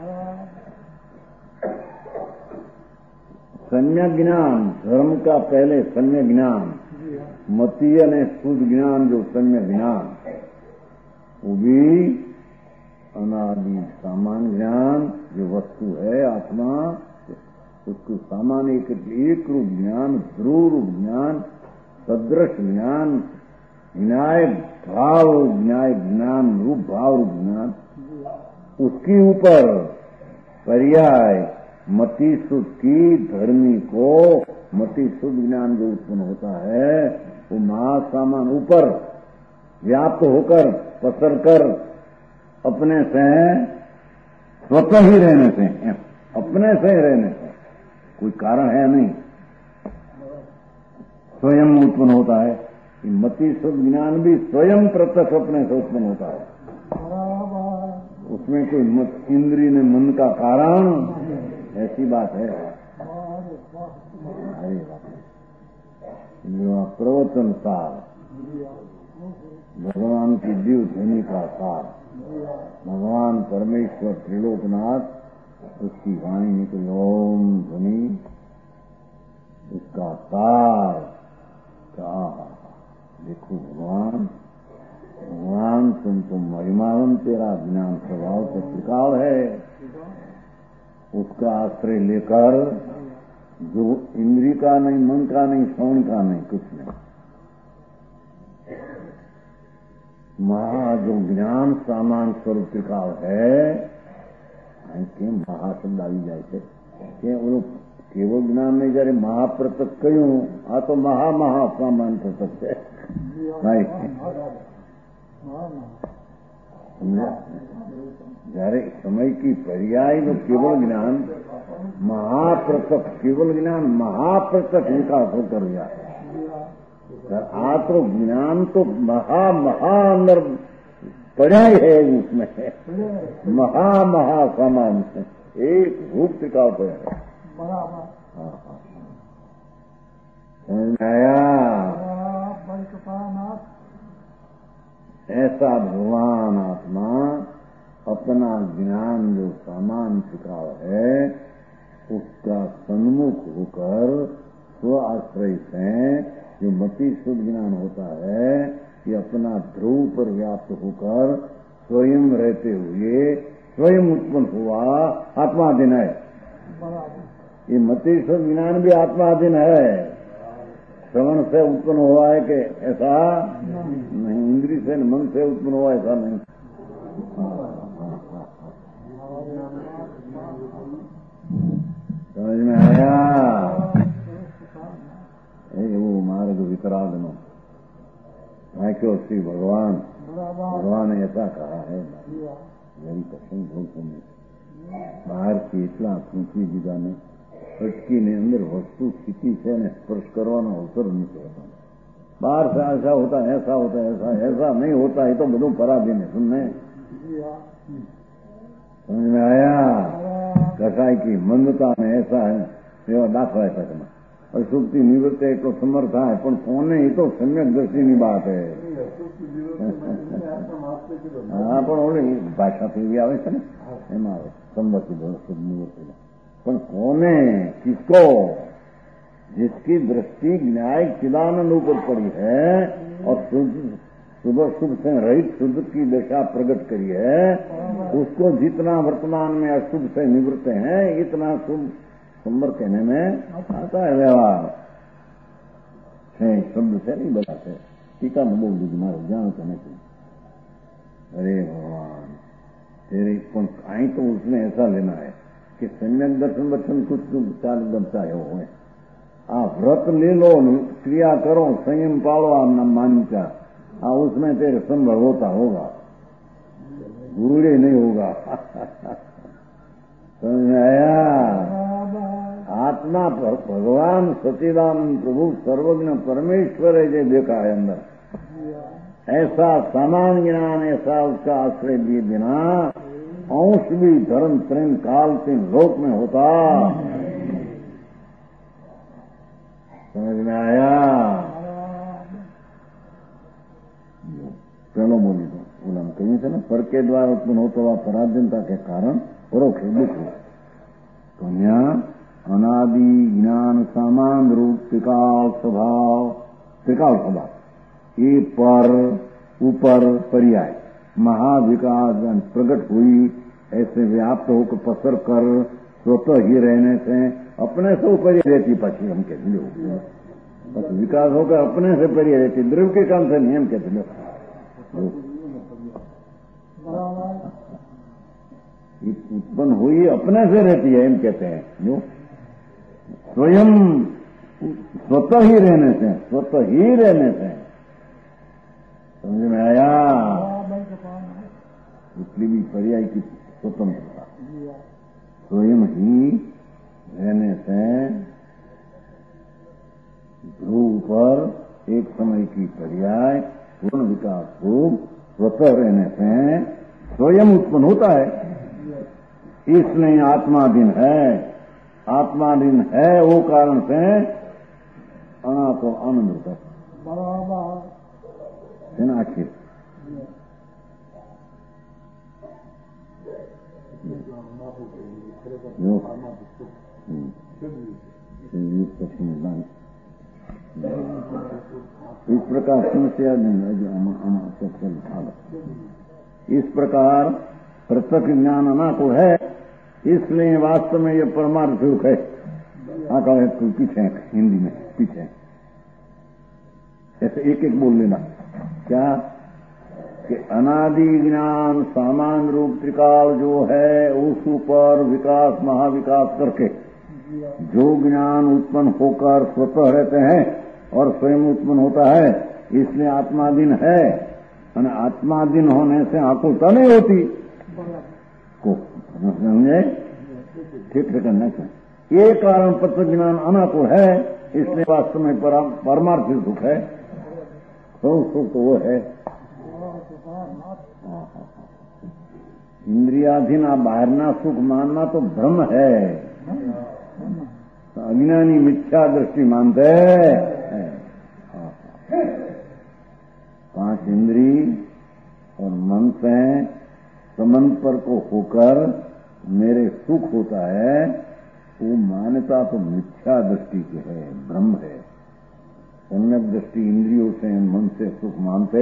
सम्यक ज्ञान धर्म का पहले सम्यक ज्ञान, मतीय ने शुद्ध ज्ञान जो सम्यक ज्ञान, वो भी अनादि सामान्य ज्ञान जो वस्तु है आत्मा, उसको सामान्य एक रूप ज्ञान, ध्रुव रूप ज्ञान, सदृश ज्ञान, न्याय भाव न्याय ज्ञान, रूप भाव रूप ज्ञान, उसके ऊपर पर्याय मति शुद्ध की धर्मी को मति शुद्ध ज्ञान जो उत्पन्न होता है वो महासामान ऊपर व्याप्त होकर पसर कर अपने से स्वतः ही रहने से, अपने से रहने से, कोई कारण है नहीं, स्वयं उत्पन्न होता है। मति शुद्ध ज्ञान भी स्वयं प्रत्यक्ष अपने से उत्पन्न होता है, उसमें कोई इंद्रिय ने मन का कारण, ऐसी बात है। प्रवचन सार, भगवान की दिव्य ध्वनि का सार, भगवान परमेश्वर त्रिलोकनाथ उसकी वाणी निकली ओम ध्वनि, उसका सार क्या। देखो भगवान, भगवान तुम महिमावन, तेरा ज्ञान स्वभाव से त्रिकाल है, उसका आश्रय लेकर जो इंद्रिय का नहीं, मन का नहीं, श्रवण का नहीं, कुछ नहीं, जो ज्ञान सामान स्वरूप त्रिकाल है, के महाशब्द આવી જાય છે કે ઓલું કેવો જ્ઞાન નહીં, જયારે મહાપ્રતક કહ્યું આ તો મહા સામાન પ્રતક છે ભાઈ, जયારે समय की पर्याय में केवल ज्ञान महाप्रतक, केवल ज्ञान महाप्रतक विकास होकर गया। आ तो ज्ञान तो महा अंदर पर्याय है, उसमें महा सामान है, एक रूप टिका पर है। ऐसा भगवान आत्मा अपना ज्ञान जो सामान टिकाव है उसका सन्मुख होकर स्व आश्रय से जो मति शुद्ध ज्ञान होता है ये अपना ध्रुव पर व्याप्त होकर स्वयं रहते हुए स्वयं उत्पन्न हुआ आत्माधीन है। ये मति शुद्ध ज्ञान भी आत्माधीन है, श्रवण से उत्पन्न हुआ है कि ऐसा नहीं, इंद्रिय से मन से उत्पन्न हुआ ऐसा नहीं। समझ में आया? वो मार्ग वितरागनो क्यों श्री भगवान ऐसा कहा है, मेरी कसम भूल बाहर की इतना सूची દીધા ને फटकीने अंदर वस्तु स्थिति से स्पर्श करवाना अवसर नहीं होता। बाहर से ऐसा होता है, ऐसा होता है, ऐसा नहीं होता है, तो બધું પરાધીન है। सुनने समझ में आया? कसाई की मंदता में ऐसा है, सेवा दाखवा है तकमा और सुप्ति निवृत्त है तो समर्थ है, पण कोने ही तो सम्यक दृष्टिनी बात है। हाँ, पण ओली भाषा થી આવે છે ને એમાં સંમતિ નિવૃત્તિ, पर कोने किसको? जिसकी दृष्टि न्याय चिदानंद ऊपर पड़ी है और सुबह शुभ से रहित शुद्ध की दशा प्रकट करी है, उसको जितना वर्तमान में अशुभ से निवृत्त है इतना शुभ सुंदर कहने में आता है। व्यवहार शब्द से नहीं बताते, टीका में बोल दीजिए मारो ज्ञान करने के। अरे भगवान तेरे आई तो उसने ऐसा लेना है कि सम्यक दर्शन कुछ चाल गमता है वो है। आप व्रत ले लो, क्रिया करो, संयम पालो, आप न मान्यता, उसमें तेरे संभव होता होगा, बूढ़े नहीं होगा। समझ में आया? आत्मा भगवान सच्चिदानंद प्रभु सर्वज्ञ परमेश्वर है जो देखा है अंदर, ऐसा समान ज्ञान, ऐसा उसका आश्रय दिए बिना अंश भी धर्म प्रेम काल तीन लोक में होता। समझ में आया? चलो बोली दो बोला कहीं से ना पर के द्वारा उत्पन्न होता हुआ पराधीनता के कारण परोक्ष दुख हो, तो यहाँ अनादि ज्ञान सामान रूप त्रिकाल स्वभाव ये पर ऊपर पर्याय महाविकास प्रकट हुई, ऐसे व्याप्त होकर पसर कर स्वतः ही रहने से अपने से ऊपर ही रहती पाछी हम कहते लो बस विकास होकर अपने से परी रहती द्रव्य के काम से नहीं हम कहते लो उत्पन्न हुई अपने से रहती है हम कहते हैं जो स्वयं स्वतः ही रहने से समझ में आया। इसलिए भी पर्याय की स्वतंत्रता स्वयं ही रहने से ध्रुव पर एक समय की पर्याय पूर्ण विकास रूप स्वतः रहने से स्वयं उत्पन्न होता है। इसलिए आत्माधीन है वो कारण से अना को आनंद होता है ना आखिर इस प्रकार समस्या इस प्रकार प्रत्यक्ष ज्ञान अनाकुल है। इसलिए वास्तव में ये परमार्थ सुख है। आका पीछे हिंदी में पीछे ऐसे एक एक बोल लेना क्या कि अनादि ज्ञान सामान्य रूप त्रिकाल जो है उस ऊपर विकास महाविकास करके जो ज्ञान उत्पन्न होकर स्वतः रहते हैं और स्वयं उत्पन्न होता है, इसलिए आत्माधीन है। आत्माधीन होने से आकुलता नहीं होती को समझे ठीक करना चाहिए। ये कारण प्रत्यक्ष ज्ञान अनाकुल है। इसलिए वास्तव में परमार्थिक सुख है। सुख तो वो है इंद्रियाधीन बाहरना सुख मानना तो भ्रम है। अज्ञानी मिथ्या दृष्टि मानते हैं। 5 इंद्री और मन से संबंध पर को होकर मेरे सुख होता है, वो मान्यता तो मिथ्या दृष्टि की है, भ्रम है। सम्यक दृष्टि इंद्रियों से मन से सुख मानते।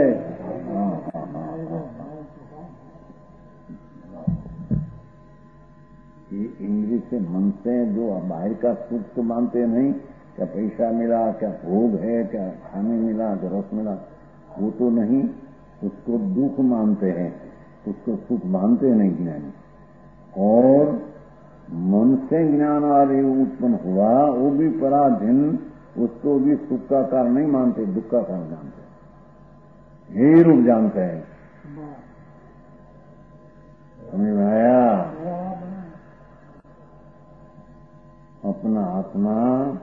ये इंद्रिय से मन से जो बाहर का सुख तो मानते नहीं, क्या पैसा मिला, क्या भोग है, क्या खाने मिला, क्या रस मिला, वो तो नहीं, उसको दुख मानते हैं, उसको सुख मानते नहीं ज्ञानी। और मन से ज्ञान आदि उत्पन्न हुआ, वो भी पराधीन, उसको भी सुख का कारण नहीं मानते, दुख का कारण जानते, यही रूप जानते हैं। समझ में आया? अपना आत्मा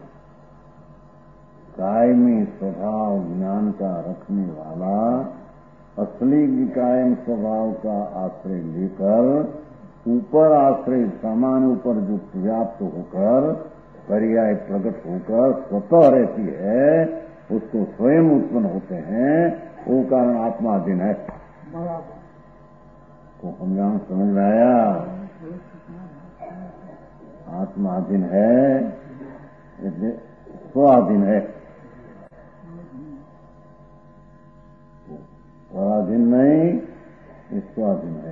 कायमी स्वभाव ज्ञान का रखने वाला असली कायम स्वभाव का आश्रय लेकर ऊपर आश्रय सामान्य ऊपर जो व्याप्त होकर पर्याय प्रकट होकर स्वतः रहती है, उसको स्वयं उत्पन्न होते हैं, वो कारण आत्माधीन है। तो समझ में आया? आत्माधीन है, स्वाधीन है, पराधीन नहीं, स्वाधीन है।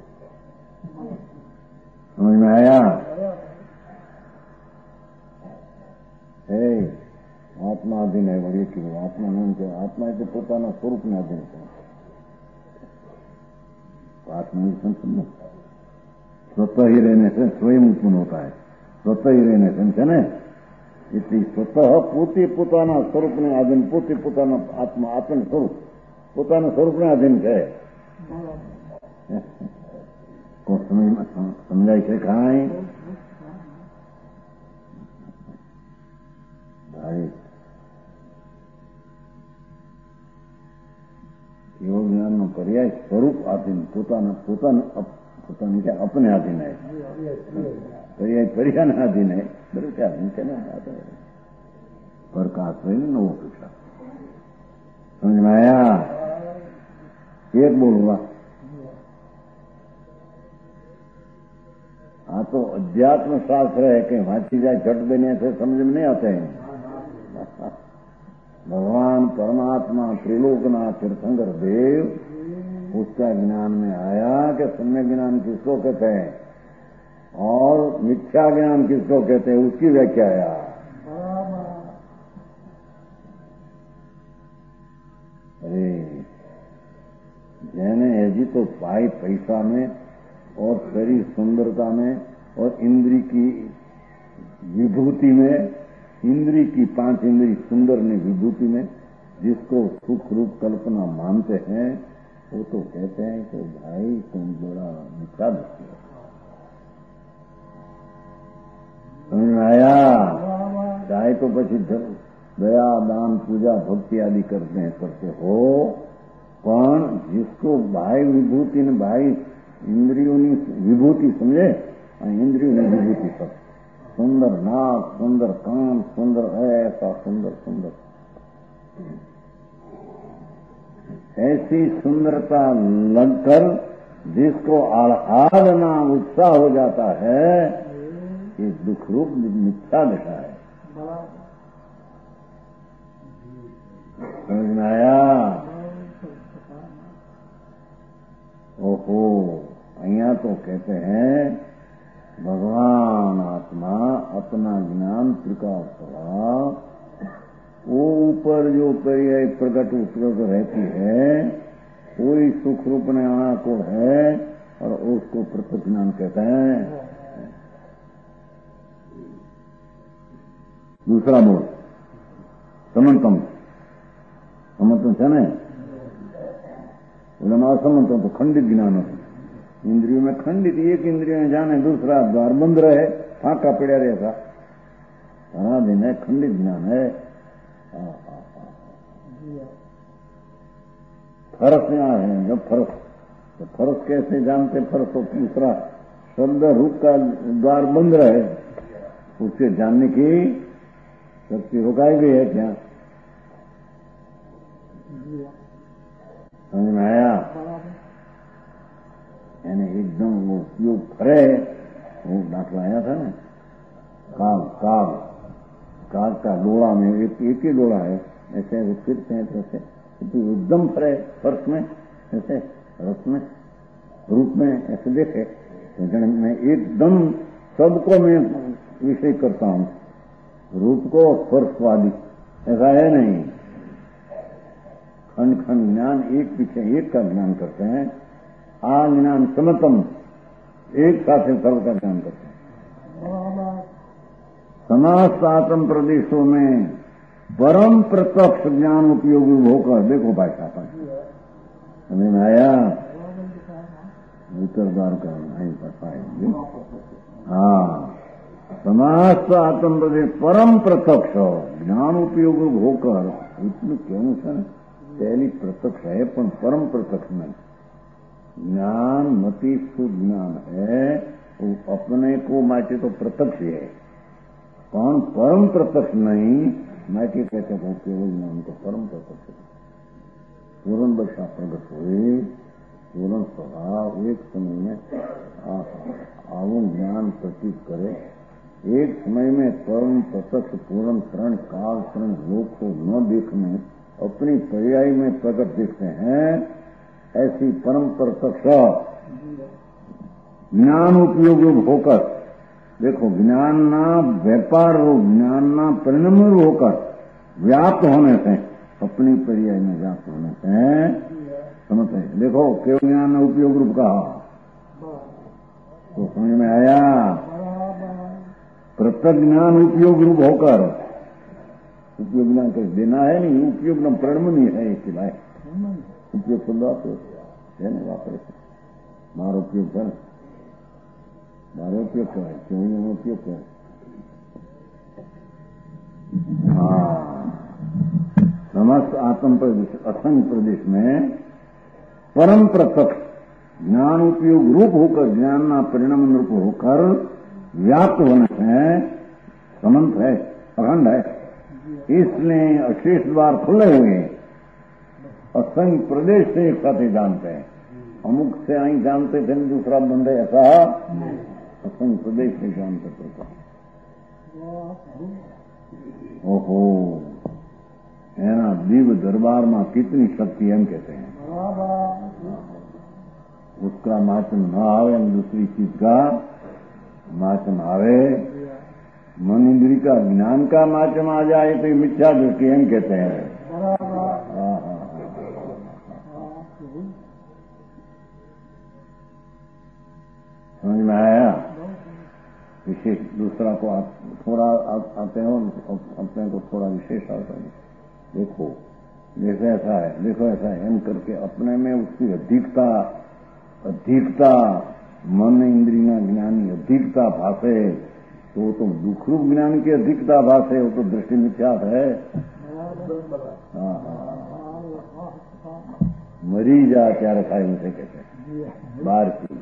समझ में आया? आत्माधीन है बड़ी की आत्मा नहीं है। आत्मा तो પોતાના સ્વરૂપને અધીન છે। आत्मा स्वतः ही रहने से स्वयं उत्पन्न होता है। स्वतः ही रहने से है ना, इसलिए स्वतः પોતે પોતાના સ્વરૂપને અધીન, પોતે પોતાના આત્મા આપણ સ્વરૂપ પોતાના સ્વરૂપને અધીન છે। સમજાય છે કાંઈ? योग ज्ञान नो पर्याय स्वरूप आधीन, પોતાની क्या अपने आधीन है। पर्याय पर्याय आधीन है, बरु क्या आधीन पर का आश्रय न हो सकता। समझ में आया? एक बोलूंगा, हाँ तो अध्यात्म शास्त्र है कि वांची जाए झट देने से समझ में नहीं आते हैं। भगवान परमात्मा त्रिलोकनाथ तीर्थंकर देव उसका ज्ञान में आया कि सम्यक ज्ञान किसको कहते हैं? और मिथ्या ज्ञान किसको कहते हैं उसकी व्याख्या है। अरे जैने है जी तो भाई पैसा में और शरीर सुंदरता में और इंद्री की विभूति में, इंद्री की 5 इंद्री सुंदर ने विभूति में जिसको सुख रूप कल्पना मानते हैं वो तो कहते हैं कि भाई तुम बड़ा मिथ्या दृष्टि हो। समझ में आया? चाहे तो पछी दया दान पूजा भक्ति आदि करते हो, पण जिसको भाई विभूति ने भाई इंद्रियों की विभूति समझे, इंद्रियों की विभूति सब सुंदर नाक, सुंदर कान, सुंदर ऐसा सुंदर सुंदर, ऐसी सुंदरता लगकर जिसको आह्लादना उत्साह हो जाता है, ये दुख रूप मिथ्या दशा है। समझ में आया? ओहो, અહીંયા तो कहते हैं भगवान आत्मा अपना ज्ञान त्रिकाल स्वभाव वो ऊपर जो पर्याय प्रकट उत्कृत रहती है वही सुख रूप ने आना को है और उसको प्रत्यक्ष ज्ञान कहते हैं। दूसरा बोल समंतम, समंतम है ना, असमंतम तो खंडित ज्ञान हो। इंद्रियों में खंडित, एक इंद्रियों में जाने, दूसरा द्वार बंद रहे, फाका पड़ा रहता, सारा दिन है, खंडित ज्ञान है। फर्क यहाँ है, जब फर्क तो फर्क कैसे जानते? फर्क तो दूसरा शब्द रूप का द्वार बंद रहे, उससे जानने की शक्ति रुकाई गई है क्या? समझ में आया? यानी एकदम वो उपयोग फरे, वो दाखला आया था ना, काग का डोला में एक ही डोला है, ऐसे वो फिरते हैं ऐसे, तो एकदम फरे फर्श में ऐसे, रस में, रूप में ऐसे देखे तो मैं एकदम सबको मैं विषय करता हूं, रूप को स्पर्शवादी, ऐसा है नहीं। खंड खंड ज्ञान एक पीछे एक का ज्ञान करते हैं, आ ज्ञान समतम एक साथ सर्व का ज्ञान करते हैं। समस्त आत्म प्रदेशों में परम प्रत्यक्ष ज्ञान उपयोगी होकर, देखो भाई साहब समझ में आया? उत्तर द्वार का नहीं पाएंगे। हाँ, समस्त आत्म प्रदेश परम प्रत्यक्ष ज्ञान उपयोगी होकर, इतने क्यों सर? पहली प्रत्यक्ष है पण परम प्रत्यक्ष नहीं। ज्ञान मति शुद्ध ज्ञान है, वो अपने को माटे तो प्रत्यक्ष है, पण परम प्रत्यक्ष नहीं। माटे कहते हो केवल ज्ञान को परम प्रत्यक्ष है। पूर्ण दशा प्रगट हुए, पूर्ण स्वभाव एक समय में आवो ज्ञान प्रतीत करे, एक समय में परम प्रत्यक्ष पूर्ण क्षण काल क्षण लोक को न देखने अपनी पर्याय में प्रकट देखते हैं, ऐसी परम प्रत्यक्ष ज्ञान उपयोगी होकर, देखो ज्ञान ना व्यापार रूप, ज्ञान ना परिणाम रूप होकर व्याप्त होने से, अपनी पर्याय में व्याप्त होने से समझते हैं। देखो केवल ज्ञान उपयोग रूप कहा तो समझ में आया? प्रत्यक्ष ज्ञान उपयोग रूप होकर, उपयोग ज्ञान कर देना है नहीं, उपयोग न प्रणम नहीं है, एक सिवाय उपयोग सुंदर है ना, वापरे मारो उपयोग कर, मारो उपयोग करे, क्यों उपयोग करे? हाँ, समस्त आत्म प्रदेश असंग प्रदेश में परम प्रत्यक्ष ज्ञान उपयोग रूप होकर, ज्ञान ना परिणाम रूप होकर व्याप्त होने से समंत है, अखंड है, इसलिए अशेष द्वार खुले हुए हैं। असंग प्रदेश से एक साथ ही जानते हैं, अमुक से आई जानते थे, दूसरा बंद है, ऐसा असंग प्रदेश से जानते थे। ओहो, है ना, दिव्य दरबार में कितनी शक्ति हम कहते हैं, उसका मात्र न आवे दूसरी चीज का माचम आवे, मन इंद्री का ज्ञान का माचम आ जाए तो मिथ्या दृष्टि एम कहते हैं। समझ में आया? विशेष दूसरा को आप थोड़ा आते हो, अपने को थोड़ा विशेष आता है। देखो जैसे ऐसा है, देखो ऐसा है, एम करके अपने में उसकी अधिकता मन इंद्रिया ज्ञानी अधिकता भाषे तो वो तो दुख रूप ज्ञान की अधिकता भाषे, वो तो दृष्टि मिथ्यात है। मरी जा त्यारे खाए उसे कहते हैं बाहर की।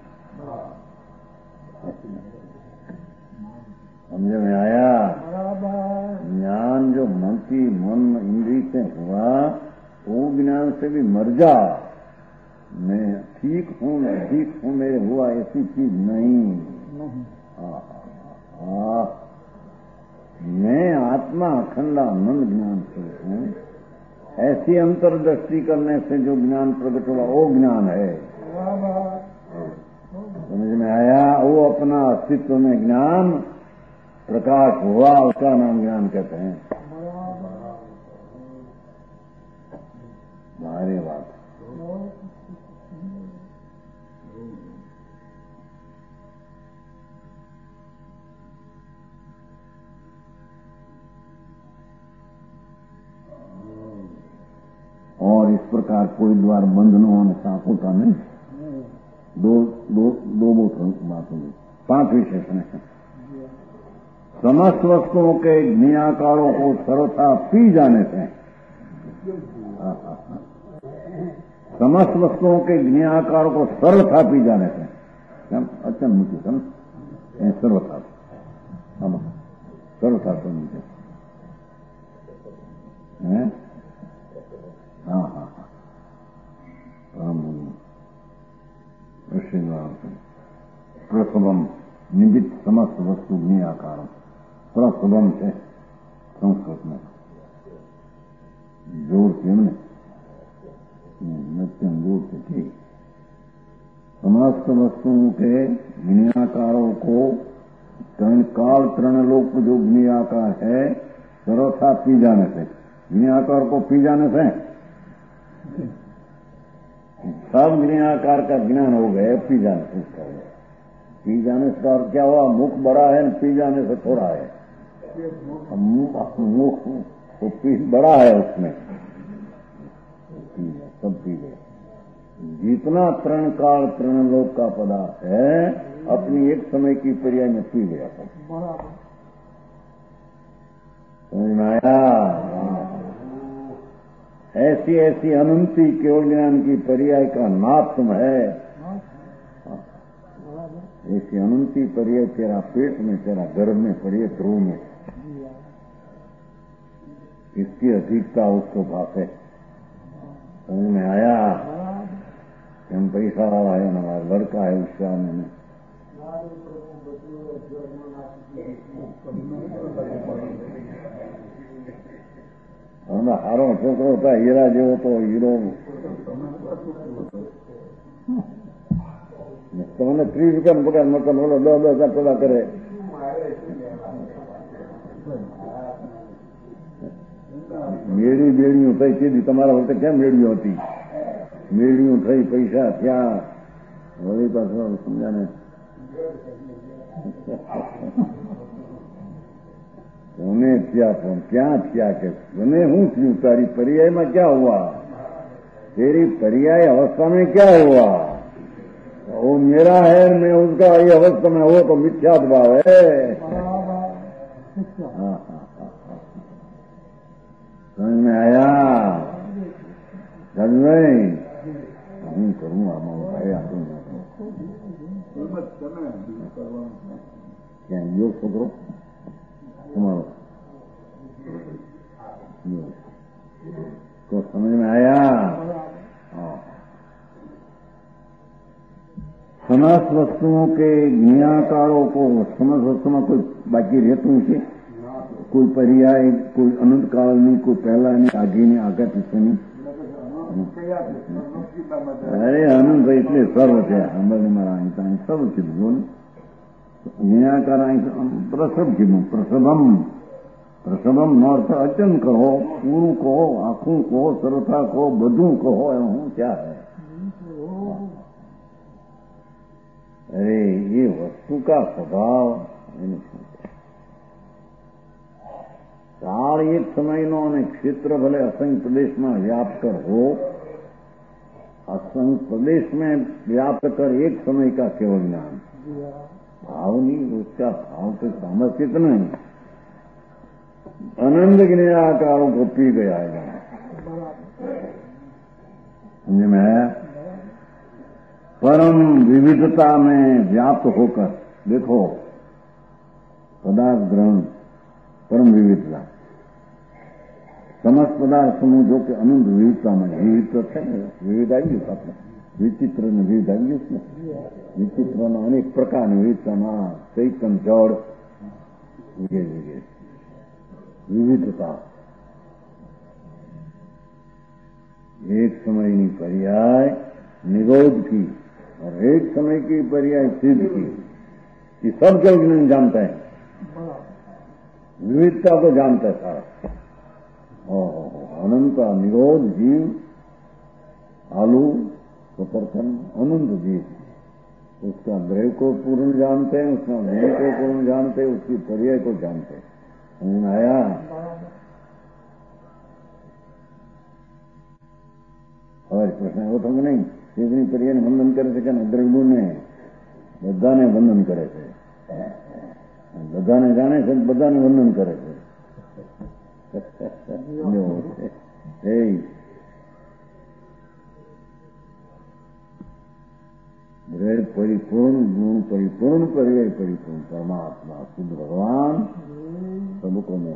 समझ में आया? ज्ञान जो मन इंद्री से हुआ वो ज्ञान से भी मर जा। मैं ठीक हूँ, मैं ठीक हूँ, मेरे हुआ ऐसी चीज नहीं। मैं आत्मा अखंडानंद ज्ञान से हूँ, ऐसी अंतर्दृष्टि करने से जो ज्ञान प्रकट हुआ वो ज्ञान है। समझ में आया? वो अपना अस्तित्व में ज्ञान प्रकाश हुआ, उसका नाम ज्ञान कहते हैं। भारी बात। और इस प्रकार कोई द्वार बंद न होने साफ होता नहीं। दो बात होगी। 5 विशेषण है। समस्त वस्तुओं के ज्ञाकारों को सर्वथा पी जाने से, समस्त वस्तुओं के ज्ञाकारों को सर्वथा पी जाने से, अच्छा मुझे सर्वथा सर्वथा तो मुझे प्रसवम निमित्त समस्त वस्तु ज्ञाकारम, प्रसवम से संस्कृत में जोर से नृत्यम जोर से ठीक। समस्त वस्तुओं के ज्ञाकारों को काल तृणलोक जो ज्ञाकार है सर्वथा पी जाने से, ज्ञाकार को पी जाने से सब ज्ञाकार का ज्ञान हो गए, पी जाने से उसका हो गया। पी जाने से और क्या हुआ? मुख बड़ा है, पी जाने से थोड़ा है। मुख तो पी बड़ा है, उसमें सब पी गए। जितना तृण काल तृणलोक का पदार्थ है अपनी एक समय की पर्याय में पी गया सब। समझ में आया? ऐसी ऐसी अनंती केवल ज्ञान की पर्याय का नाप तुम है। ऐसी अनंती पर्याय तेरा पेट में, तेरा गर्भ में पड़ी है, ध्रुव में। इसकी अधिकता उसको भाषे। समझ में आया? हम पैसा वाला है, हमारा लड़का है, उसका मैंने हारो छोकरो होता हीरा जेवो तो हीरो તમને 30 રૂપિયા પગાર મળતો, 10,000 પેલા કરે। મેળી બેડીઓ થઈ સીધી તમારા વખતે કેમ મેળીઓ હતી? મેળીઓ થઈ, પૈસા થયા, વળી પાછું સમજાને કોને થયા પણ ક્યાં થયા કે મને શું થયું? તારી पर्यायમાં क्या हुआ? तेरी पर्याय अवस्था में क्या हुआ? वो मेरा है, मैं उसका, ये अवस्था में हो तो मिथ्यात भाव है। समझ में आया? समझ में હું કરું આમાં ભાઈ આટલું ક્યાં ગયો છોકરો તમારો? तो समझ में आया? समस्त वस्तुओं के ज्ञाकारों को समस्त वस्तु में कोई बाकी रहતું છે? कोई पर्याय, कोई अनंत काल नहीं, कोई पहला नहीं, आगे नहीं, आगे पीछे नहीं। अरे अनंत એટલે સર્વ છે, અંબરની મારા અહીં सब कीधું ને નિરાકાર પ્રસવ કીધું. પ્રસવમ નો અર્થ અચન કહો, પૂરું કહો, આખું કહો, સરથા કહો, બધું કહો, હું क्या है? अरे ये वस्तु का स्वभाव काल एक समयનો અને ક્ષેત્ર ભલે અસંખ્ય પ્રદેશમાં વ્યાપ્ત કર हो, असंख्य प्रदेश में व्याप्त कर एक समय का केवल ज्ञान, भाव नहीं, उसका भाव के सामर्थ्य नहीं, अनंत निराकारों को पी गया है। समझ में आया? परम विविधता में व्याप्त होकर, देखो पदार्थ ग्रहण परम विविधता, समस्त पदार्थ समूह जो कि अनंत विविधता में विविध है, विविध आई अपने विचित्र ने विविध आई उसमें विचित्र अनेक प्रकार विविधता चैतन्य जड़ विविधता एक समय की पर्याय निरोध की और एक समय की पर्याय सिद्ध की, ये सब जग नहीं जानता है, विविधता को जानता है सारा। अनंत निरोध जीव, आलू प्रकर्षण अनंत जीव, उसका द्रव्य को पूर्ण जानते हैं, उसका गुण को पूर्ण जानते हैं, उसकी पर्याय को जानते हैं। समझ आया? और प्रश्न हो तो नहीं, सीधनी पर्याय बंधन करे थे क्या? द्रव्य ने बधाने बंधन करे थे, बधाने जाने से बधाने बंधन करे थे। द्रव्य परिपूर्ण, गुण परिपूर्ण, पर्याय परिपूर्ण, परमात्मा शुद्ध भगवान सबको में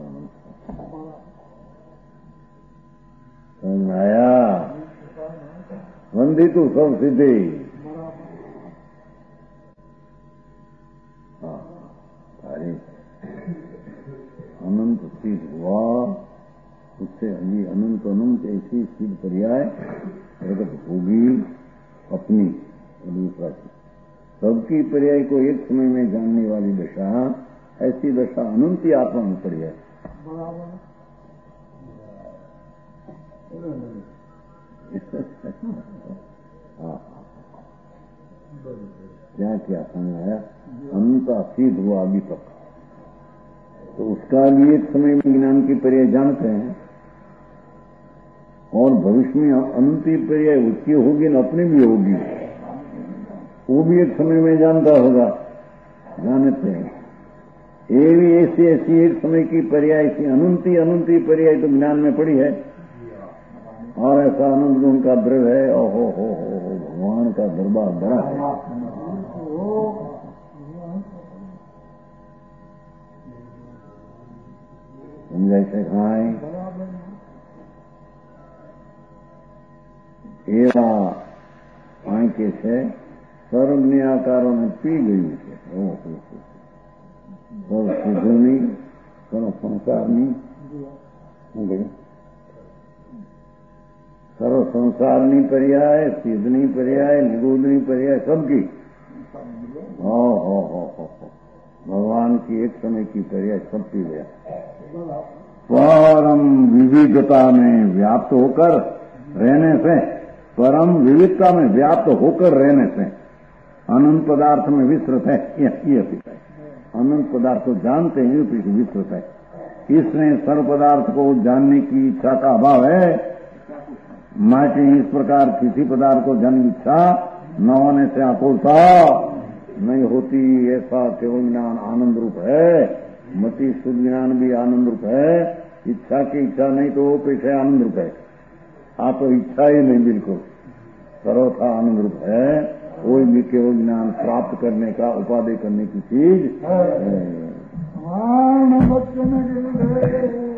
समझ आया? वंदी तो सब सिद्धि। अरे अनंत सिद्ध हुआ, उससे अभी अनंत अनंत ऐसी सिद्ध पर्याय प्रकट होगी अपनी और दूसरा की। सबकी पर्याय को एक समय में जानने वाली दशा, ऐसी दशा अनंत आत्मा में पर्याय। क्या क्या समझ आया? अनंत सिद्ध हुआ अभी तक, तो उसका भी एक समय में ज्ञान की पर्याय जानते हैं, और भविष्य में अनंती पर्याय उसकी होगी न अपनी भी होगी, वो भी एक समय में जानता होगा, जानते हैं। ये भी ऐसी ऐसी एक समय की पर्याय की अनंती पर्याय तो ज्ञान में पड़ी है, और ऐसा अनंत गुण का द्रव्य है। ओहो हो भगवान का दरबार बड़ा है। जैसे खाए એવા આંકે છે સર્વની આકારોને પી ગયું છે। સર્વ સિદ્ધની, સર્વ સંસારની, સર્વ સંસારની पर्याय, सिद्धनी पर्याय, निगूढ़नी पर्याय, सबकी भगवान की एक समय की पर्याय सब पी गया। परम विविधता में व्याप्त होकर रहने से, परम विविधता में व्याप्त होकर रहने से अनंत पदार्थ में विस्तृत है। ये अनंत पदार्थ को जानते हैं, विस्तृत है। इसमें सर्व पदार्थ को जानने की इच्छा का अभाव है। माटी इस प्रकार किसी पदार्थ को जानने की इच्छा न होने से आकुलता नहीं होती। ऐसा केवल ज्ञान आनंद रूप है। मति शुद्ध ज्ञान भी आनंद रूप है। इच्छा की इच्छा नहीं तो वो पेशे आनंद रूप है। आप तो इच्छा ही नहीं, बिल्कुल सर्वथा आनंद रूप है। कोई भी केवल ज्ञान प्राप्त करने का, उपाधि करने की चीज है।